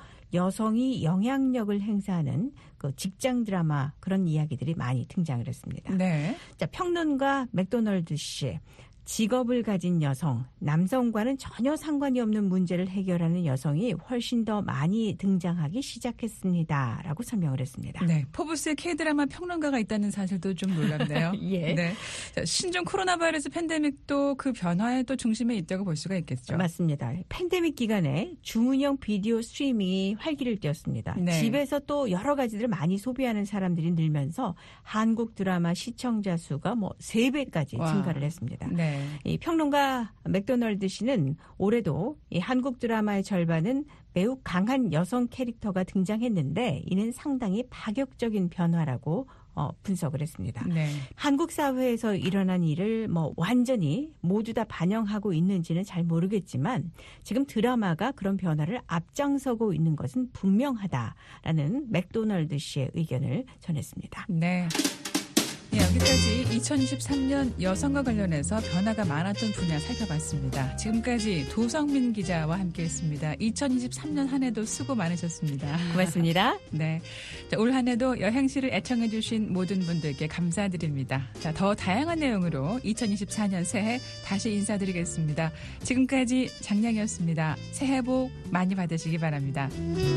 여성이 영향력을 행사하는 그 직장 드라마, 그런 이야기들이 많이 등장을 했습니다. 네. 자, 평론가 맥도널드 씨. 직업을 가진 여성, 남성과는 전혀 상관이 없는 문제를 해결하는 여성이 훨씬 더 많이 등장하기 시작했습니다라고 설명을 했습니다. 네. 포브스의 K드라마 평론가가 있다는 사실도 좀 놀랍네요. 예. 네. 자, 신종 코로나 바이러스 팬데믹도 그 변화의 또 중심에 있다고 볼 수가 있겠죠. 맞습니다. 팬데믹 기간에 주문형 비디오 스트리밍이 활기를 띄웠습니다. 네. 집에서 또 여러 가지들을 많이 소비하는 사람들이 늘면서 한국 드라마 시청자 수가 뭐 세 배까지 와. 증가를 했습니다. 네. 이 평론가 맥도널드 씨는 올해도 이 한국 드라마의 절반은 매우 강한 여성 캐릭터가 등장했는데 이는 상당히 파격적인 변화라고 어, 분석을 했습니다. 네. 한국 사회에서 일어난 일을 뭐 완전히 모두 다 반영하고 있는지는 잘 모르겠지만 지금 드라마가 그런 변화를 앞장서고 있는 것은 분명하다라는 맥도널드 씨의 의견을 전했습니다. 네. 네, 여기까지 이천이십삼 년 여성과 관련해서 변화가 많았던 분야 살펴봤습니다. 지금까지 도성민 기자와 함께했습니다. 이천이십삼 년 한 해도 수고 많으셨습니다. 고맙습니다. 네, 자, 올 한 해도 여행시를 애청해주신 모든 분들께 감사드립니다. 자, 더 다양한 내용으로 이천이십사 년 새해 다시 인사드리겠습니다. 지금까지 장량이었습니다. 새해 복 많이 받으시기 바랍니다.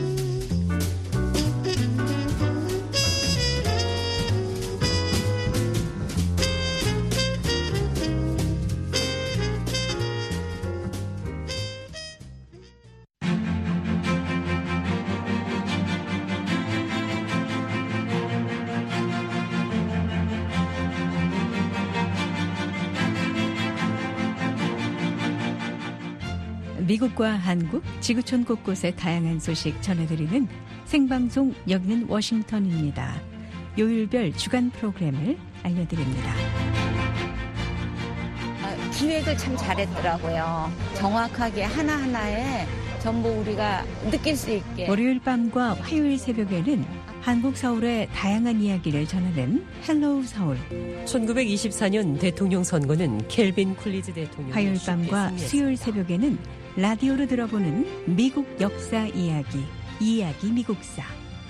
미국과 한국, 지구촌 곳곳의 다양한 소식 전해드리는 생방송 여기는 워싱턴입니다. 요일별 주간 프로그램을 알려드립니다. 기획을 참 잘했더라고요. 정확하게 하나하나에 전부 우리가 느낄 수 있게. 월요일 밤과 화요일 새벽에는 한국 서울의 다양한 이야기를 전하는 헬로우 서울. 천구백이십사 년 대통령 선거는 켈빈 쿨리즈 대통령. 화요일 밤과 수요일 새벽에는 라디오로 들어보는 미국 역사 이야기, 이야기 미국사.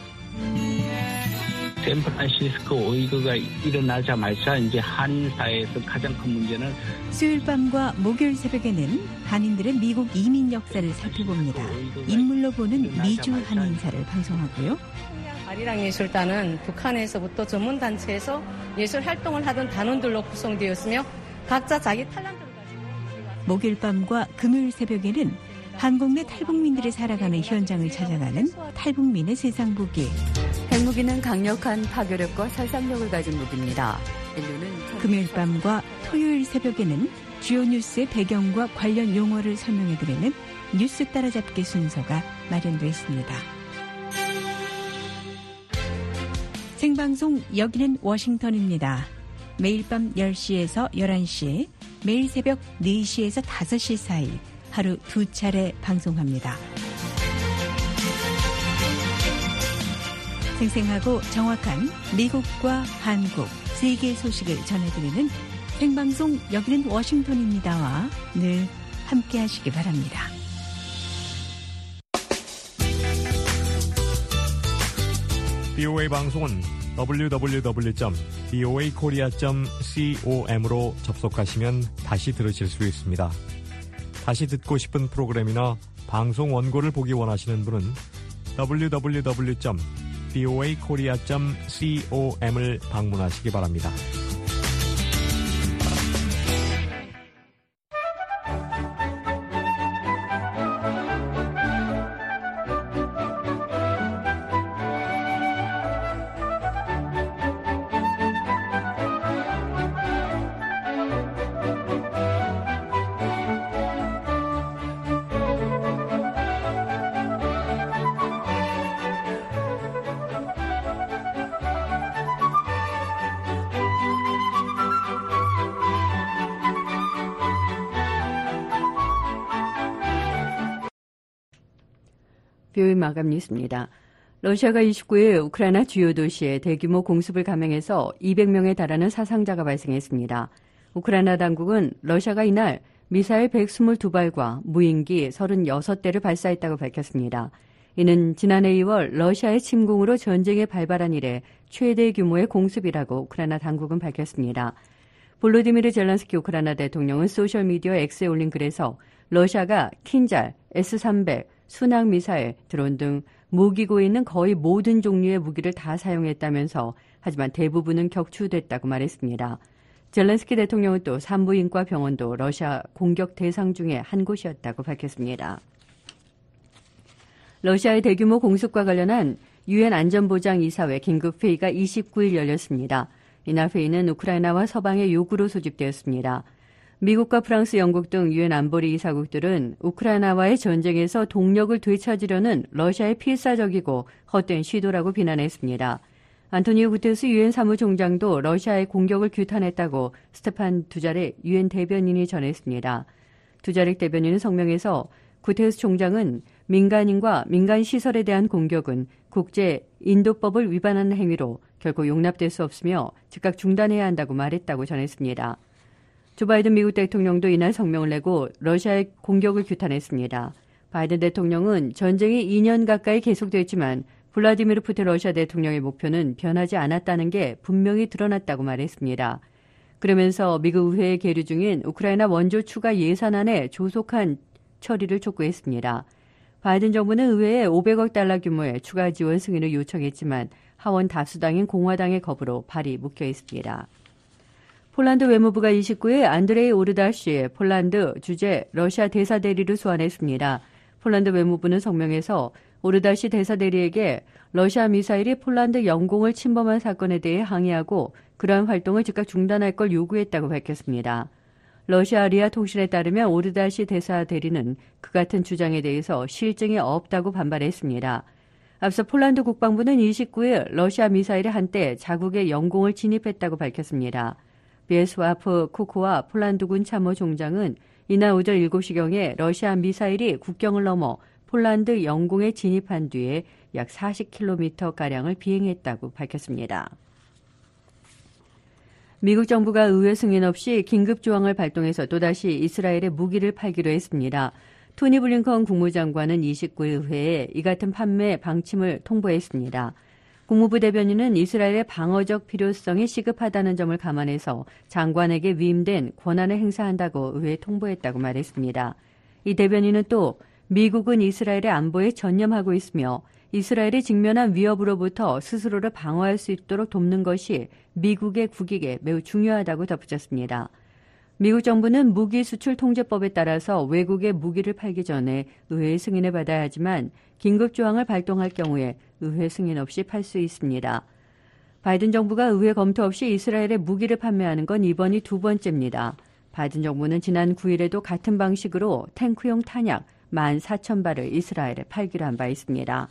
샌프란시스코 오이그가 일어나자마자 이제 한인 사회에서 가장 큰 문제는 수요일 밤과 목요일 새벽에는 한인들의 미국 이민 역사를 살펴봅니다. 인물로 보는 미주 한인사를 방송하고요. 아리랑예술단은 북한에서부터 전문단체에서 예술 활동을 하던 단원들로 구성되었으며 각자 자기 탤런트를 목요일 밤과 금요일 새벽에는 한국 내 탈북민들이 살아가는 현장을 찾아가는 탈북민의 세상 보기. 핵무기는 강력한 파괴력과 살상력을 가진 무기입니다. 인류는 금요일 밤과 토요일 새벽에는 주요 뉴스의 배경과 관련 용어를 설명해드리는 뉴스 따라잡기 순서가 마련되어 있습니다. 생방송 여기는 워싱턴입니다. 매일 밤 열 시에서 열한 시, 매일 새벽 네 시에서 다섯 시 사이 하루 두 차례 방송합니다. 생생하고 정확한 미국과 한국, 세계 소식을 전해드리는 생방송 여기는 워싱턴입니다와 늘 함께하시기 바랍니다. 비오에이 방송은 더블유 더블유 더블유 점 비오에이 코리아 점 com으로 접속하시면 다시 들으실 수 있습니다. 다시 듣고 싶은 프로그램이나 방송 원고를 보기 원하시는 분은 더블유 더블유 더블유 점 비오에이 코리아 점 com을 방문하시기 바랍니다. 비오에이 마감 뉴스입니다. 러시아가 이십구 일 우크라이나 주요 도시에 대규모 공습을 감행해서 이백 명에 달하는 사상자가 발생했습니다. 우크라이나 당국은 러시아가 이날 미사일 백이십이 발과 무인기 삼십육 대를 발사했다고 밝혔습니다. 이는 지난해 이월 러시아의 침공으로 전쟁에 발발한 이래 최대 규모의 공습이라고 우크라이나 당국은 밝혔습니다. 볼로디미르 젤렌스키 우크라이나 대통령은 소셜미디어 X에 올린 글에서 러시아가 킨잘, 에스 삼백, 순항 미사일, 드론 등 무기고 있는 거의 모든 종류의 무기를 다 사용했다면서 하지만 대부분은 격추됐다고 말했습니다. 젤렌스키 대통령은 또 산부인과 병원도 러시아 공격 대상 중에 한 곳이었다고 밝혔습니다. 러시아의 대규모 공습과 관련한 유엔 안전보장이사회 긴급 회의가 이십구 일 열렸습니다. 이날 회의는 우크라이나와 서방의 요구로 소집되었습니다. 미국과 프랑스, 영국 등 유엔 안보리 이사국들은 우크라이나와의 전쟁에서 동력을 되찾으려는 러시아의 필사적이고 헛된 시도라고 비난했습니다. 안토니오 구테르스 유엔 사무총장도 러시아의 공격을 규탄했다고 스테판 두자렉 유엔 대변인이 전했습니다. 두자렉 대변인은 성명에서 구테르스 총장은 민간인과 민간 시설에 대한 공격은 국제 인도법을 위반하는 행위로 결코 용납될 수 없으며 즉각 중단해야 한다고 말했다고 전했습니다. 조 바이든 미국 대통령도 이날 성명을 내고 러시아의 공격을 규탄했습니다. 바이든 대통령은 전쟁이 이 년 가까이 계속됐지만 블라디미르 푸틴 러시아 대통령의 목표는 변하지 않았다는 게 분명히 드러났다고 말했습니다. 그러면서 미국 의회에 계류 중인 우크라이나 원조 추가 예산안에 조속한 처리를 촉구했습니다. 바이든 정부는 의회에 오백억 달러 규모의 추가 지원 승인을 요청했지만 하원 다수당인 공화당의 거부로 발이 묶여 있습니다. 폴란드 외무부가 이십구 일 안드레이 오르다시 폴란드 주재 러시아 대사 대리를 소환했습니다. 폴란드 외무부는 성명에서 오르다시 대사 대리에게 러시아 미사일이 폴란드 영공을 침범한 사건에 대해 항의하고 그러한 활동을 즉각 중단할 걸 요구했다고 밝혔습니다. 러시아 리아 통신에 따르면 오르다시 대사 대리는 그 같은 주장에 대해서 실증이 없다고 반발했습니다. 앞서 폴란드 국방부는 이십구 일 러시아 미사일이 한때 자국의 영공을 진입했다고 밝혔습니다. 비에스와프 쿠코와 폴란드군 참모총장은 이날 오전 일곱 시경에 러시아 미사일이 국경을 넘어 폴란드 영공에 진입한 뒤에 약 사십 킬로미터가량을 비행했다고 밝혔습니다. 미국 정부가 의회 승인 없이 긴급 조항을 발동해서 또다시 이스라엘에 무기를 팔기로 했습니다. 토니 블링컨 국무장관은 이십구 일 의회에 이 같은 판매 방침을 통보했습니다. 국무부 대변인은 이스라엘의 방어적 필요성이 시급하다는 점을 감안해서 장관에게 위임된 권한을 행사한다고 의회에 통보했다고 말했습니다. 이 대변인은 또 미국은 이스라엘의 안보에 전념하고 있으며 이스라엘이 직면한 위협으로부터 스스로를 방어할 수 있도록 돕는 것이 미국의 국익에 매우 중요하다고 덧붙였습니다. 미국 정부는 무기 수출 통제법에 따라서 외국에 무기를 팔기 전에 의회의 승인을 받아야 하지만 긴급 조항을 발동할 경우에 의회 승인 없이 팔 수 있습니다. 바이든 정부가 의회 검토 없이 이스라엘에 무기를 판매하는 건 이번이 두 번째입니다. 바이든 정부는 지난 구 일에도 같은 방식으로 탱크용 탄약 만 사천 발을 이스라엘에 팔기로 한 바 있습니다.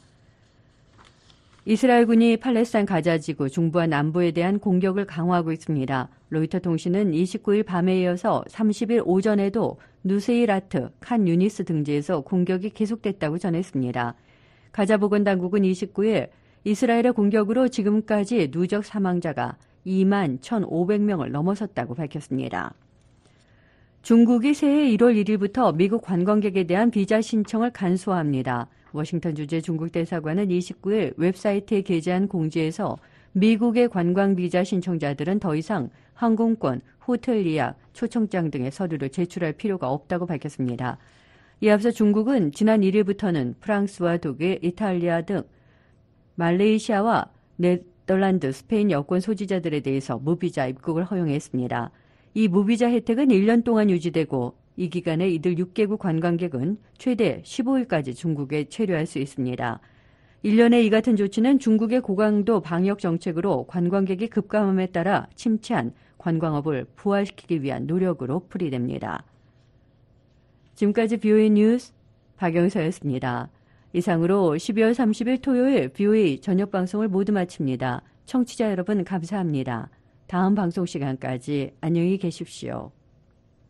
이스라엘군이 팔레스타인 가자지구 중부와 남부에 대한 공격을 강화하고 있습니다. 로이터 통신은 이십구 일 밤에 이어서 삼십 일 오전에도 누세이라트, 칸 유니스 등지에서 공격이 계속됐다고 전했습니다. 가자 보건당국은 이십구 일 이스라엘의 공격으로 지금까지 누적 사망자가 이만 천오백 명을 넘어섰다고 밝혔습니다. 중국이 새해 일월 일일부터 미국 관광객에 대한 비자 신청을 간소화합니다. 워싱턴 주재 중국 대사관은 이십구 일 웹사이트에 게재한 공지에서 미국의 관광 비자 신청자들은 더 이상 항공권, 호텔 예약, 초청장 등의 서류를 제출할 필요가 없다고 밝혔습니다. 이에 앞서 중국은 지난 일 일부터는 프랑스와 독일, 이탈리아 등 말레이시아와 네덜란드, 스페인 여권 소지자들에 대해서 무비자 입국을 허용했습니다. 이 무비자 혜택은 일 년 동안 유지되고 이 기간에 이들 육 개국 관광객은 최대 십오 일까지 중국에 체류할 수 있습니다. 일 년의 이 같은 조치는 중국의 고강도 방역 정책으로 관광객이 급감함에 따라 침체한 관광업을 부활시키기 위한 노력으로 풀이됩니다. 지금까지 비오에이 뉴스 박영서였습니다. 이상으로 십이월 삼십일 토요일 비오에이 저녁 방송을 모두 마칩니다. 청취자 여러분 감사합니다. 다음 방송 시간까지 안녕히 계십시오.